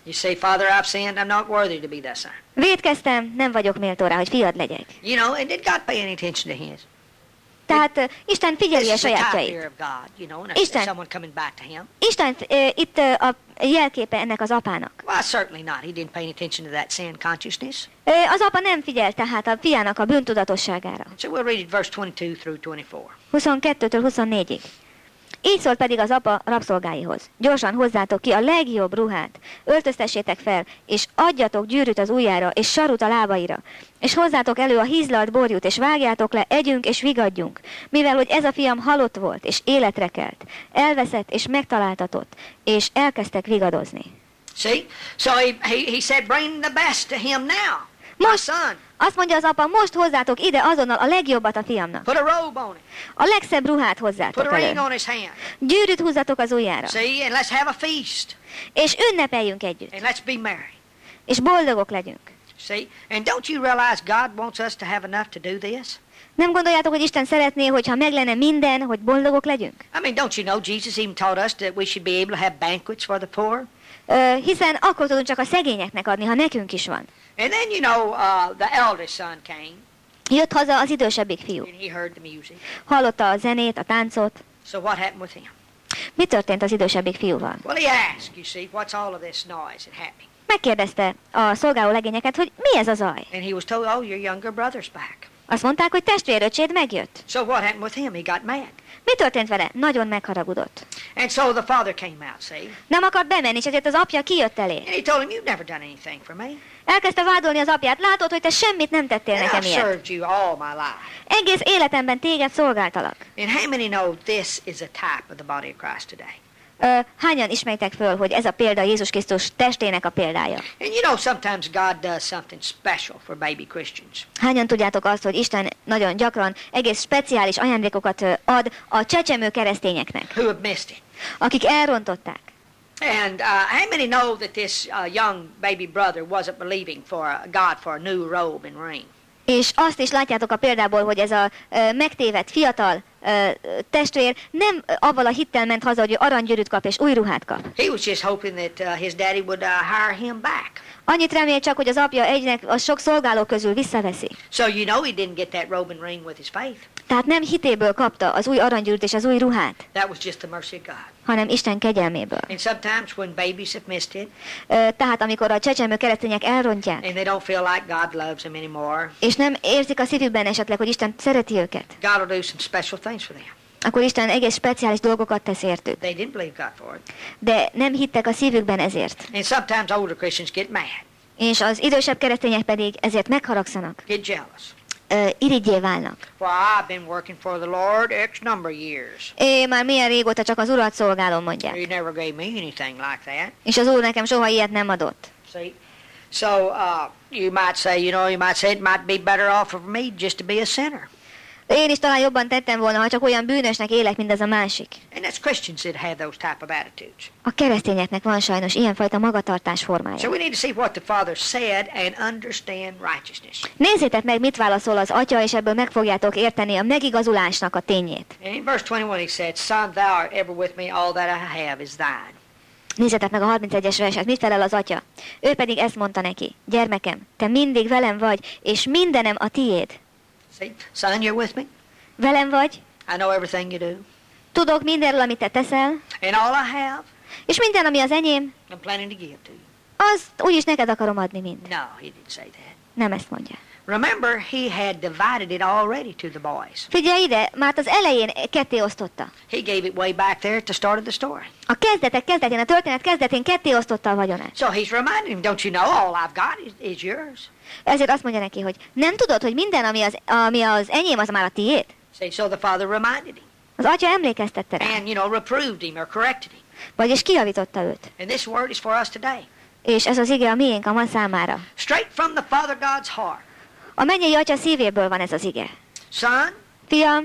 [SPEAKER 2] You say, Father, I've sinned, I'm not worthy to be thy son.
[SPEAKER 1] Vétkeztem, nem vagyok méltó rá, hogy fiad legyek.
[SPEAKER 2] You know, and did God pay any attention to his?
[SPEAKER 1] Tehát uh, Isten figyeli
[SPEAKER 2] This
[SPEAKER 1] a
[SPEAKER 2] is a type
[SPEAKER 1] sajátjait.
[SPEAKER 2] here of God, you know, and
[SPEAKER 1] Isten.
[SPEAKER 2] someone coming back to him.
[SPEAKER 1] Isten uh, itt uh, a jelképe ennek az apának.
[SPEAKER 2] Well, certainly not. He didn't pay any attention to that sin consciousness.
[SPEAKER 1] Uh, az apa nem figyelt tehát a fiának a bűntudatosságára.
[SPEAKER 2] So we'll read it verse twenty-two through twenty-four.
[SPEAKER 1] huszonkettőtől huszonnégyig. Így szólt pedig az apa rabszolgáihoz. Gyorsan hozzátok ki a legjobb ruhát, öltöztessétek fel, és adjatok gyűrűt az ujjára, és sarut a lábaira. És hozzátok elő a hízlalt borjút, és vágjátok le, együnk és vigadjunk. Mivel, hogy ez a fiam halott volt, és életre kelt, elveszett és megtaláltatott, és elkezdtek vigadozni.
[SPEAKER 2] See? So he, he, he said, bring the best to him now, my
[SPEAKER 1] Most,
[SPEAKER 2] son.
[SPEAKER 1] azt mondja az apa, most hozzátok ide azonnal a legjobbat a fiamnak.
[SPEAKER 2] Put a robe on him.
[SPEAKER 1] A legszebb ruhát
[SPEAKER 2] Put
[SPEAKER 1] hozzátok
[SPEAKER 2] a ring
[SPEAKER 1] elő.
[SPEAKER 2] on his hand.
[SPEAKER 1] Gyűrűt húzzatok az ujjára.
[SPEAKER 2] See? And let's have a feast.
[SPEAKER 1] És ünnepeljünk együtt.
[SPEAKER 2] And let's be merry.
[SPEAKER 1] És boldogok legyünk.
[SPEAKER 2] See? And don't you realize God wants us to have enough to do this?
[SPEAKER 1] Nem gondoljátok, hogy Isten szeretné, hogyha meg lenne minden, hogy boldogok legyünk?
[SPEAKER 2] I mean, don't you know Jesus even taught us that we should be able to have banquets for the poor?
[SPEAKER 1] Ö, hiszen akkor tudunk csak a szegényeknek adni, ha nekünk is van.
[SPEAKER 2] And then, you know, uh, the eldest son came,
[SPEAKER 1] Jött haza az idősebbik fiú.
[SPEAKER 2] and he heard the music.
[SPEAKER 1] Hallotta a zenét, a táncot.
[SPEAKER 2] So what happened with him?
[SPEAKER 1] Mi történt az idősebbik fiúval?
[SPEAKER 2] Well, he asked, you see, what's all of this noise and happening?
[SPEAKER 1] Megkérdezte a szolgáló legényeket, hogy mi ez a zaj.
[SPEAKER 2] And he was told, oh, your younger brother's back.
[SPEAKER 1] Azt mondták, hogy testvéröcséd megjött.
[SPEAKER 2] So what happened with him? He got mad.
[SPEAKER 1] Mi történt vele? Nagyon megharagudott.
[SPEAKER 2] And so the father came out, see?
[SPEAKER 1] Nem akart bemenni, és ezért az apja kijött elé.
[SPEAKER 2] And he told him, you've never done anything for me.
[SPEAKER 1] Elkezdte vádolni az apját, látod, hogy te semmit nem tettél
[SPEAKER 2] And
[SPEAKER 1] nekem
[SPEAKER 2] I've
[SPEAKER 1] ilyet.
[SPEAKER 2] served you all my life.
[SPEAKER 1] Egész életemben téged szolgáltalak.
[SPEAKER 2] And how many know this is a type of the body of Christ today?
[SPEAKER 1] Ö, hányan ismeritek föl, hogy ez a példa Jézus Krisztus testének a példája?
[SPEAKER 2] And you know, sometimes God does something special for baby Christians.
[SPEAKER 1] Hányan tudjátok azt, hogy Isten nagyon gyakran egész speciális ajándékokat ö, ad a csecsemő keresztényeknek,
[SPEAKER 2] Who have missed it.
[SPEAKER 1] akik elrontották.
[SPEAKER 2] And uh, how many know that this uh, young baby brother wasn't believing for uh, God for a new robe and ring?
[SPEAKER 1] És azt is látjátok a példából, hogy ez a ö, megtévedt fiatal ö, testvér nem ö, avval a hittel ment haza, hogy ő aranygyűrűt kap és új ruhát kap.
[SPEAKER 2] He was just hoping that uh, his daddy would uh, hire him back.
[SPEAKER 1] Annyit remél csak, hogy az apja egynek a sok szolgáló közül visszaveszi.
[SPEAKER 2] So you know he didn't get that robe and ring with his faith.
[SPEAKER 1] Tehát nem hitéből kapta az új aranygyűrűt és az új ruhát,
[SPEAKER 2] That was just the mercy of God.
[SPEAKER 1] hanem Isten kegyelméből.
[SPEAKER 2] And sometimes when babies have missed it,
[SPEAKER 1] Ö, tehát amikor a csecsemő keresztények elrontják,
[SPEAKER 2] and they don't feel like God loves them anymore,
[SPEAKER 1] és nem érzik a szívükben esetleg, hogy Isten szereti őket,
[SPEAKER 2] God will do some special things for them.
[SPEAKER 1] akkor Isten egész speciális dolgokat tesz értük.
[SPEAKER 2] They didn't believe God for it.
[SPEAKER 1] De nem hittek a szívükben ezért.
[SPEAKER 2] And sometimes older Christians get mad,
[SPEAKER 1] És az idősebb keresztények pedig ezért megharagszanak,
[SPEAKER 2] get jealous.
[SPEAKER 1] ö, irigyé válnak.
[SPEAKER 2] Well, I've been working for the Lord X number of years.
[SPEAKER 1] Én már milyen régóta csak az Urat szolgálom, mondják.
[SPEAKER 2] He never gave me anything like that.
[SPEAKER 1] És az Úr nekem soha ilyet nem adott.
[SPEAKER 2] See? So uh, you might say, you know, you might say it might be better off for me just to be a sinner.
[SPEAKER 1] Én is talán jobban tettem volna, ha csak olyan bűnösnek élek, mint az a másik.
[SPEAKER 2] And that's Christians that have those type of attitudes.
[SPEAKER 1] A keresztényeknek van sajnos ilyenfajta magatartás
[SPEAKER 2] So
[SPEAKER 1] formája.
[SPEAKER 2] we need to see what the Father said and understand righteousness.
[SPEAKER 1] Nézzétek meg, mit válaszol az atya, és ebből meg fogjátok érteni a megigazulásnak a tényét.
[SPEAKER 2] And in verse twenty-one he said, Son, thou art ever with me, all that I have is thine.
[SPEAKER 1] Nézzétek meg a harmincegyes verset, mit felel az atya? Ő pedig ezt mondta neki: Gyermekem, te mindig velem vagy, és mindenem a tiéd.
[SPEAKER 2] See? Son, you're with me.
[SPEAKER 1] Velem vagy,
[SPEAKER 2] I know everything you do.
[SPEAKER 1] tudok mindenről, amit te teszel,
[SPEAKER 2] And all I have,
[SPEAKER 1] és minden, ami az enyém,
[SPEAKER 2] I'm planning to give to you.
[SPEAKER 1] azt úgyis neked akarom adni mind.
[SPEAKER 2] No, he didn't say that.
[SPEAKER 1] Nem ezt mondja.
[SPEAKER 2] Remember, he had divided it already to the boys.
[SPEAKER 1] Figyelj ide, már az elején ketté osztotta.
[SPEAKER 2] He gave it way back there at the start of the story.
[SPEAKER 1] A kezdetek kezdetén, a történet kezdetén ketté osztotta a vagyonát.
[SPEAKER 2] So he's reminding him, don't you know all I've got is, is yours?
[SPEAKER 1] Ezért azt mondja neki, hogy nem tudod, hogy minden, ami az, ami az enyém, az már a tiéd?
[SPEAKER 2] See, so the father reminded him.
[SPEAKER 1] Az atya emlékeztette rá,
[SPEAKER 2] And, you know, reproved him or corrected him.
[SPEAKER 1] vagyis kijavította őt.
[SPEAKER 2] And this word is for us today.
[SPEAKER 1] És ez az ige a miénk, a ma számára.
[SPEAKER 2] Straight from the Father God's heart.
[SPEAKER 1] A mennyei atya szívéből van ez az ige.
[SPEAKER 2] Son,
[SPEAKER 1] Fiam,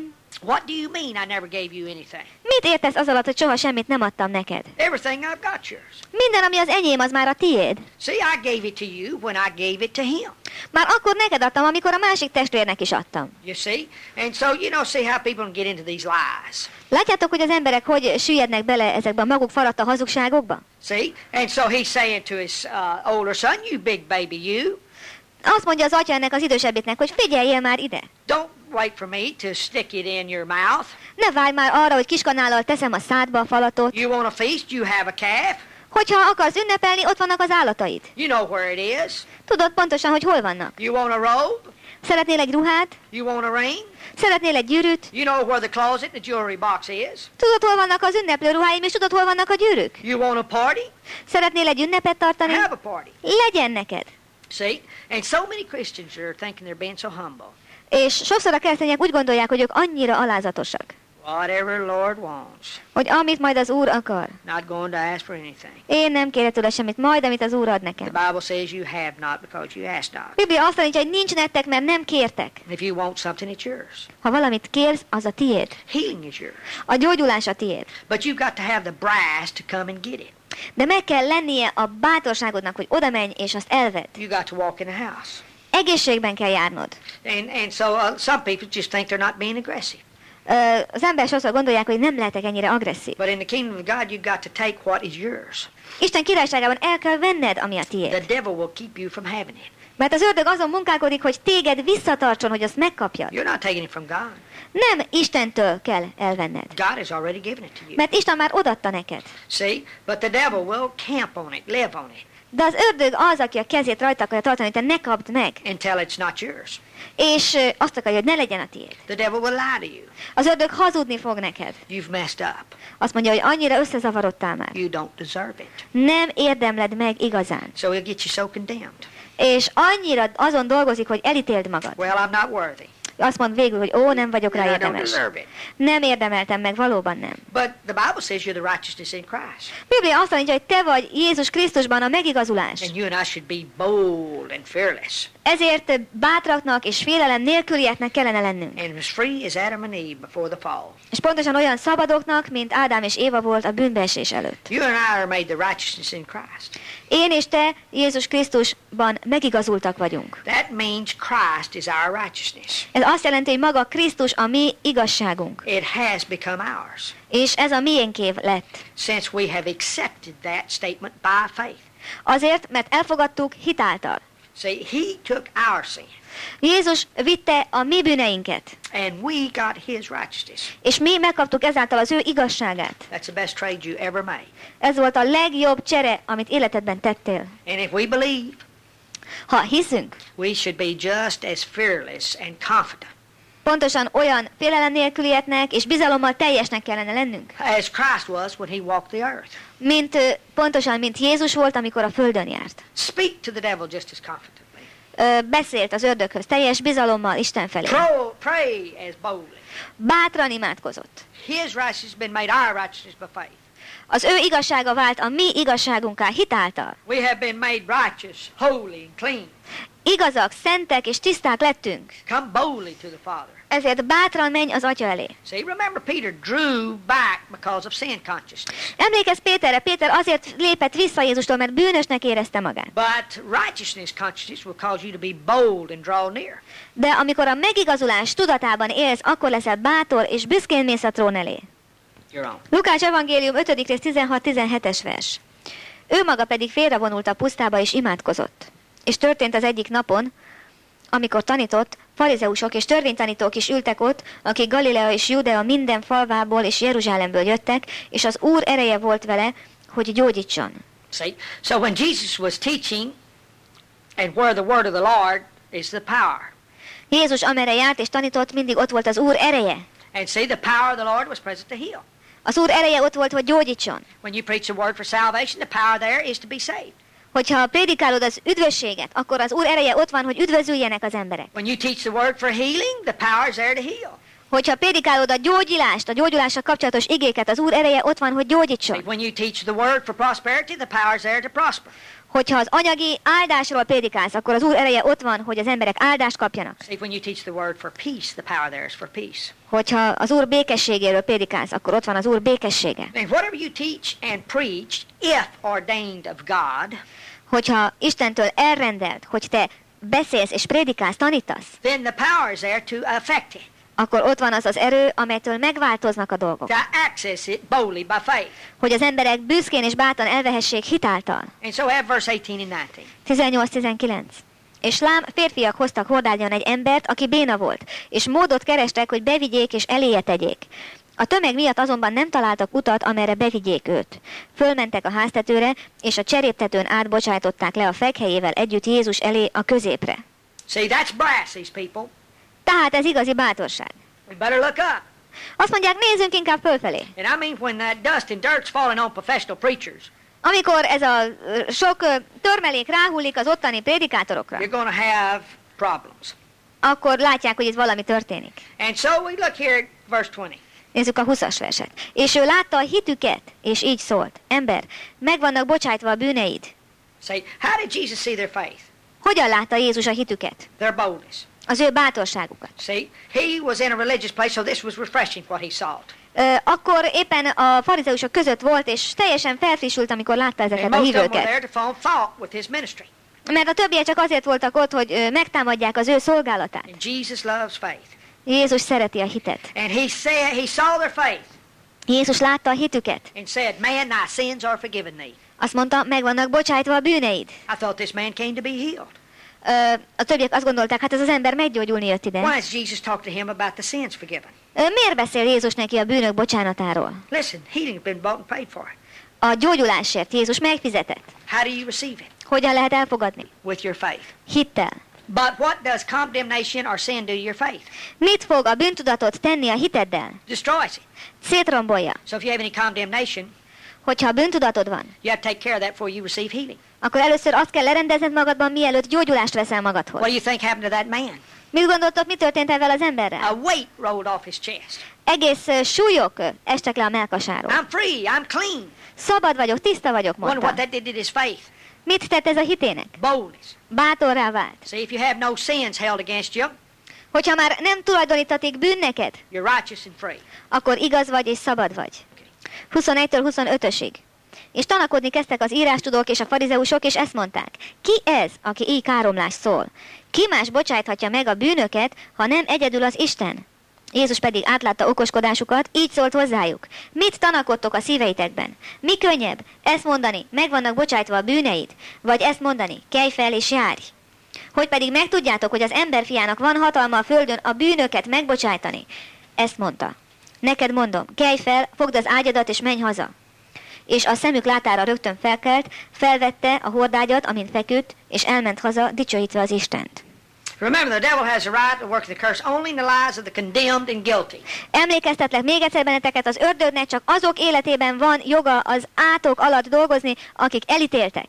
[SPEAKER 2] What do you mean I never gave you anything?
[SPEAKER 1] Mit értesz az alatt, hogy soha semmit nem adtam neked?
[SPEAKER 2] Everything I've got yours.
[SPEAKER 1] Minden, ami az enyém, az már a tiéd.
[SPEAKER 2] See, I gave it to you when I gave it to him.
[SPEAKER 1] Már akkor neked adtam, amikor a másik testvérnek is adtam.
[SPEAKER 2] You see? And so, you know, see how people get into these lies.
[SPEAKER 1] Látjátok, hogy az emberek hogy süllyednek bele ezekbe a maguk faratta hazugságokba?
[SPEAKER 2] See? And so he's saying to his uh, older son, you big baby, you.
[SPEAKER 1] Azt mondja az atya ennek az idősebbiknek, hogy figyeljél már ide.
[SPEAKER 2] Don't wait for me to stick it in your mouth.
[SPEAKER 1] Ne várj már arra, hogy kiskanállal teszem a szádba a falatot.
[SPEAKER 2] You want a feast, you have a calf.
[SPEAKER 1] Hogyha akarsz ünnepelni, ott vannak az állataid.
[SPEAKER 2] You know where it is.
[SPEAKER 1] Tudod pontosan, hogy hol vannak.
[SPEAKER 2] You want a robe?
[SPEAKER 1] Szeretnél egy ruhát?
[SPEAKER 2] You want a ring?
[SPEAKER 1] Szeretnél egy gyűrűt?
[SPEAKER 2] You know where the closet and the jewelry box is.
[SPEAKER 1] Tudod, hol vannak az ünneplő ruháim, és tudod, hol vannak a gyűrűk?
[SPEAKER 2] You want a party?
[SPEAKER 1] Szeretnél egy ünnepet tartani?
[SPEAKER 2] Have a party.
[SPEAKER 1] Legyen neked.
[SPEAKER 2] See? And so many Christians are thinking they're being so humble.
[SPEAKER 1] És sokszor a keresztények úgy gondolják, hogy ők annyira alázatosak,
[SPEAKER 2] Whatever the Lord wants.
[SPEAKER 1] hogy amit majd az Úr akar.
[SPEAKER 2] Not going to ask for anything.
[SPEAKER 1] Én nem kérek tőle semmit, majd amit az Úr ad nekem.
[SPEAKER 2] The Bible says you have not because you ask not.
[SPEAKER 1] A Biblia azt mondja, hogy nincs nektek, mert nem kértek.
[SPEAKER 2] If you want something, it's yours.
[SPEAKER 1] Ha valamit kérsz, az a tiéd.
[SPEAKER 2] Healing is yours.
[SPEAKER 1] A gyógyulás a tiéd.
[SPEAKER 2] But you've got to have the brass to come and get it.
[SPEAKER 1] De meg kell lennie a bátorságodnak, hogy oda menj és azt elvedd.
[SPEAKER 2] You got to walk in the house.
[SPEAKER 1] Egészségben kell járnod.
[SPEAKER 2] And, and so uh, some people just think they're not being aggressive.
[SPEAKER 1] Ö, az ember sokszor gondolják, hogy nem lehetek ennyire agresszív.
[SPEAKER 2] But in the kingdom of God, you've got to take what is yours.
[SPEAKER 1] Isten királyságában el kell venned, ami a tiéd.
[SPEAKER 2] The devil will keep you from having it.
[SPEAKER 1] Mert az ördög azon munkálkodik, hogy téged visszatartson, hogy azt megkapjad.
[SPEAKER 2] You're not taking it from God.
[SPEAKER 1] Nem Istentől kell elvenned.
[SPEAKER 2] God has already given it to you.
[SPEAKER 1] Mert Isten már odaadta neked.
[SPEAKER 2] See? But the devil will camp on it, live on it,
[SPEAKER 1] De az ördög az, aki a kezét rajta akarja tartani, hogy te ne kapd meg.
[SPEAKER 2] until it's not yours.
[SPEAKER 1] És ö, azt akarja, hogy ne legyen a tiéd.
[SPEAKER 2] The devil will lie to you.
[SPEAKER 1] Az ördög hazudni fog neked.
[SPEAKER 2] You've messed up.
[SPEAKER 1] Azt mondja, hogy annyira összezavarodtál már.
[SPEAKER 2] You don't deserve it.
[SPEAKER 1] Nem érdemled meg igazán.
[SPEAKER 2] So he'll get you so condemned.
[SPEAKER 1] És annyira azon dolgozik, hogy elítéld magad.
[SPEAKER 2] Well, I'm not worthy.
[SPEAKER 1] Azt mond végül, hogy ó, nem vagyok rá
[SPEAKER 2] And I don't
[SPEAKER 1] érdemes.
[SPEAKER 2] deserve it.
[SPEAKER 1] Nem érdemeltem meg, valóban nem.
[SPEAKER 2] But the Bible says you're the righteousness in Christ.
[SPEAKER 1] A Biblia azt mondja, hogy te vagy Jézus Krisztusban a megigazulás.
[SPEAKER 2] And you and I should be bold and fearless.
[SPEAKER 1] Ezért bátraknak és félelem nélkülieknek kellene lennünk.
[SPEAKER 2] And as free as Adam and Eve before the fall.
[SPEAKER 1] És pontosan olyan szabadoknak, mint Ádám és Éva volt a bűnbeesés előtt.
[SPEAKER 2] You and I are made the righteousness in Christ.
[SPEAKER 1] Én és te Jézus Krisztusban megigazultak vagyunk.
[SPEAKER 2] That means Christ is our righteousness.
[SPEAKER 1] Ez azt jelenti, hogy maga Krisztus a mi igazságunk.
[SPEAKER 2] It has become ours.
[SPEAKER 1] És ez a miénké lett.
[SPEAKER 2] Since we have accepted that statement by faith.
[SPEAKER 1] Azért, mert elfogadtuk hitáltal.
[SPEAKER 2] See, he took our sin.
[SPEAKER 1] Jézus vitte a mi bűneinket,
[SPEAKER 2] And we got his righteousness.
[SPEAKER 1] és mi megkaptuk ezáltal az ő igazságát.
[SPEAKER 2] That's the best trade you ever made.
[SPEAKER 1] Ez volt a legjobb csere, amit életedben tettél.
[SPEAKER 2] And if we believe,
[SPEAKER 1] Ha hiszünk,
[SPEAKER 2] we should be just as fearless and confident
[SPEAKER 1] pontosan olyan félelem nélkülieknek és bizalommal teljesnek kellene lennünk,
[SPEAKER 2] as Christ was when he walked the earth.
[SPEAKER 1] mint ö, pontosan, mint Jézus volt, amikor a földön járt.
[SPEAKER 2] Speak to the devil just as confidently.
[SPEAKER 1] Ö, beszélt az ördöghöz teljes bizalommal Isten felé.
[SPEAKER 2] Pro, pray as boldly.
[SPEAKER 1] Bátran imádkozott.
[SPEAKER 2] His righteousness has been made our righteousness by faith.
[SPEAKER 1] Az ő igazsága vált a mi igazságunká hitáltal.
[SPEAKER 2] We have been made righteous, holy and clean.
[SPEAKER 1] Igazak, szentek és tiszták lettünk.
[SPEAKER 2] Come boldly to the Father.
[SPEAKER 1] Ezért bátran menj az Atya elé.
[SPEAKER 2] See, remember Peter drew back because of sin consciousness.
[SPEAKER 1] Emlékezz Péterre, Péter azért lépett vissza Jézustól, mert bűnösnek érezte magát.
[SPEAKER 2] But righteousness consciousness will cause you to be bold and draw near.
[SPEAKER 1] De amikor a megigazulás tudatában élsz, akkor leszel bátor és büszkén mész a trón elé.
[SPEAKER 2] You're on.
[SPEAKER 1] Lukács evangélium ötödik rész tizenhat-tizenhetes vers. Ő maga pedig félrevonult a pusztába és imádkozott. És történt az egyik napon, amikor tanított, farizeusok és törvénytanítók is ültek ott, akik Galilea és Judea minden falvából és Jeruzsálemből jöttek, és az Úr ereje volt vele, hogy gyógyítson.
[SPEAKER 2] See, so when Jesus was teaching, and where the word of the Lord is the power.
[SPEAKER 1] Jézus amerre járt és tanított, mindig ott volt az Úr ereje.
[SPEAKER 2] And see, the power of the Lord was present to heal.
[SPEAKER 1] Az Úr ereje ott volt, hogy gyógyítson.
[SPEAKER 2] When you preach the word for salvation, the power there is to be saved.
[SPEAKER 1] Hogyha prédikálod az üdvösséget, akkor az Úr ereje ott van, hogy üdvözüljenek az emberek.
[SPEAKER 2] When you teach the word for healing, the power is there to heal.
[SPEAKER 1] Hogyha prédikálod a gyógyulást, a gyógyulással kapcsolatos igéket, az Úr ereje ott van, hogy
[SPEAKER 2] See,
[SPEAKER 1] gyógyítson.
[SPEAKER 2] when you teach the word for prosperity, the power is there to prosper.
[SPEAKER 1] Hogyha az anyagi áldásról prédikálsz, akkor az Úr ereje ott van, hogy az emberek áldást kapjanak.
[SPEAKER 2] See, when you teach the word for peace, the power there is for peace.
[SPEAKER 1] Hogyha az Úr békességéről prédikálsz, akkor ott van az Úr békessége.
[SPEAKER 2] And whatever you teach and preach, if ordained of God,
[SPEAKER 1] Hogyha Istentől elrendelt, hogy te beszélsz és prédikálsz, tanítasz,
[SPEAKER 2] then the power is there to affect it,
[SPEAKER 1] akkor ott van az az erő, amelytől megváltoznak a dolgok.
[SPEAKER 2] to access it boldly by faith.
[SPEAKER 1] Hogy az emberek büszkén és bátran elvehessék hitáltal.
[SPEAKER 2] And so have verse eighteen and nineteen.
[SPEAKER 1] tizennyolc tizenkilenc. És lám, férfiak hoztak hordányon egy embert, aki béna volt, és módot kerestek, hogy bevigyék és eléje tegyék. A tömeg miatt azonban nem találtak utat, amerre bevigyék őt. Fölmentek a háztetőre, és a cseréptetőn átbocsájtották le a fekhelyével együtt Jézus elé a középre.
[SPEAKER 2] See, that's brass, these people.
[SPEAKER 1] Tehát ez igazi bátorság.
[SPEAKER 2] We better look up.
[SPEAKER 1] Azt mondják, nézzünk inkább fölfelé.
[SPEAKER 2] And I mean, when that dust and dirt's falling on professional preachers,
[SPEAKER 1] Amikor ez a ö, sok ö, törmelék ráhullik az ottani prédikátorokra,
[SPEAKER 2] you're going to have problems.
[SPEAKER 1] akkor látják, hogy itt valami történik.
[SPEAKER 2] And so we look here at verse twenty.
[SPEAKER 1] Nézzük a huszas verset. És ő látta a hitüket, és így szólt. Ember, meg vannak bocsájtva a bűneid.
[SPEAKER 2] Say, how did Jesus see their faith?
[SPEAKER 1] Hogyan látta Jézus a hitüket?
[SPEAKER 2] Their boldness.
[SPEAKER 1] Az ő bátorságukat.
[SPEAKER 2] See, he was in a religious place, so this was refreshing what he saw.
[SPEAKER 1] Ö, akkor éppen a farizeusok között volt, és teljesen felfrissült, amikor látta
[SPEAKER 2] And
[SPEAKER 1] ezeket a
[SPEAKER 2] most of them were
[SPEAKER 1] hívőket.
[SPEAKER 2] there to find fault with his ministry.
[SPEAKER 1] Mert a többiek csak azért voltak ott, hogy ö, megtámadják az ő szolgálatát.
[SPEAKER 2] And Jesus loves faith.
[SPEAKER 1] Jézus szereti a hitet.
[SPEAKER 2] And he said, he saw their faith
[SPEAKER 1] Jézus látta a hitüket.
[SPEAKER 2] and said, man, thy sins are forgiven thee.
[SPEAKER 1] Azt mondta, meg vannak bocsájtva a bűneid.
[SPEAKER 2] I thought this man came to be healed.
[SPEAKER 1] Ö, a többiek azt gondolták, hát ez az ember meggyógyulni jött ide.
[SPEAKER 2] Why does Jesus talk to him about the sins forgiven?
[SPEAKER 1] Ö, miért beszél Jézus neki a bűnök bocsánatáról?
[SPEAKER 2] Listen, healing's been bought and paid for.
[SPEAKER 1] A gyógyulásért Jézus megfizetett.
[SPEAKER 2] How do you receive it?
[SPEAKER 1] Hogyan lehet elfogadni?
[SPEAKER 2] With your faith.
[SPEAKER 1] Hittel.
[SPEAKER 2] But what does condemnation or sin do to your faith?
[SPEAKER 1] Mit fog a bűntudatot tenni a hiteddel?
[SPEAKER 2] Destroys it.
[SPEAKER 1] Szétrombolja.
[SPEAKER 2] So if you have any condemnation,
[SPEAKER 1] Hogyha a bűntudatod van,
[SPEAKER 2] you have to take care of that before you receive healing.
[SPEAKER 1] akkor először azt kell lerendezned magadban, mielőtt gyógyulást veszel magadhoz.
[SPEAKER 2] What do you think happened to that man?
[SPEAKER 1] Mit gondoltok, mi történt ezzel az emberrel?
[SPEAKER 2] A weight rolled off his chest.
[SPEAKER 1] Egész ö, súlyok ö, estek le a mellkasáról.
[SPEAKER 2] I'm free, I'm clean.
[SPEAKER 1] Szabad vagyok, tiszta vagyok,
[SPEAKER 2] Wonder what
[SPEAKER 1] mondta.
[SPEAKER 2] that did to his faith.
[SPEAKER 1] Mit tett ez a hitének?
[SPEAKER 2] Boldness.
[SPEAKER 1] Bátorrá vált.
[SPEAKER 2] See, if you have no sins held against you,
[SPEAKER 1] Hogyha már nem tulajdonítatik bűn neked,
[SPEAKER 2] you're righteous and free.
[SPEAKER 1] akkor igaz vagy és szabad vagy. huszonegytől huszonötösig. És tanakodni kezdtek az írástudók és a farizeusok, és ezt mondták. Ki ez, aki így káromlás szól? Ki más bocsájthatja meg a bűnöket, ha nem egyedül az Isten? Jézus pedig átlátta okoskodásukat, így szólt hozzájuk. Mit tanakodtok a szíveitekben? Mi könnyebb? Ezt mondani, meg vannak bocsájtva a bűneid? Vagy ezt mondani, kelj fel és járj? Hogy pedig megtudjátok, hogy az emberfiának van hatalma a földön a bűnöket megbocsájtani. Ezt mondta. Neked mondom, kelj fel, fogd az ágyadat és menj haza. És a szemük látára rögtön felkelt, felvette a hordágyat, amint feküdt, és elment haza, dicsőítve az Istent.
[SPEAKER 2] Remember, the devil has a right to work the curse only in the lives of the condemned and guilty.
[SPEAKER 1] Emlékeztetlek még egyszer benneteket, az ördögnek csak azok életében van joga az átok alatt dolgozni, akik elítéltek.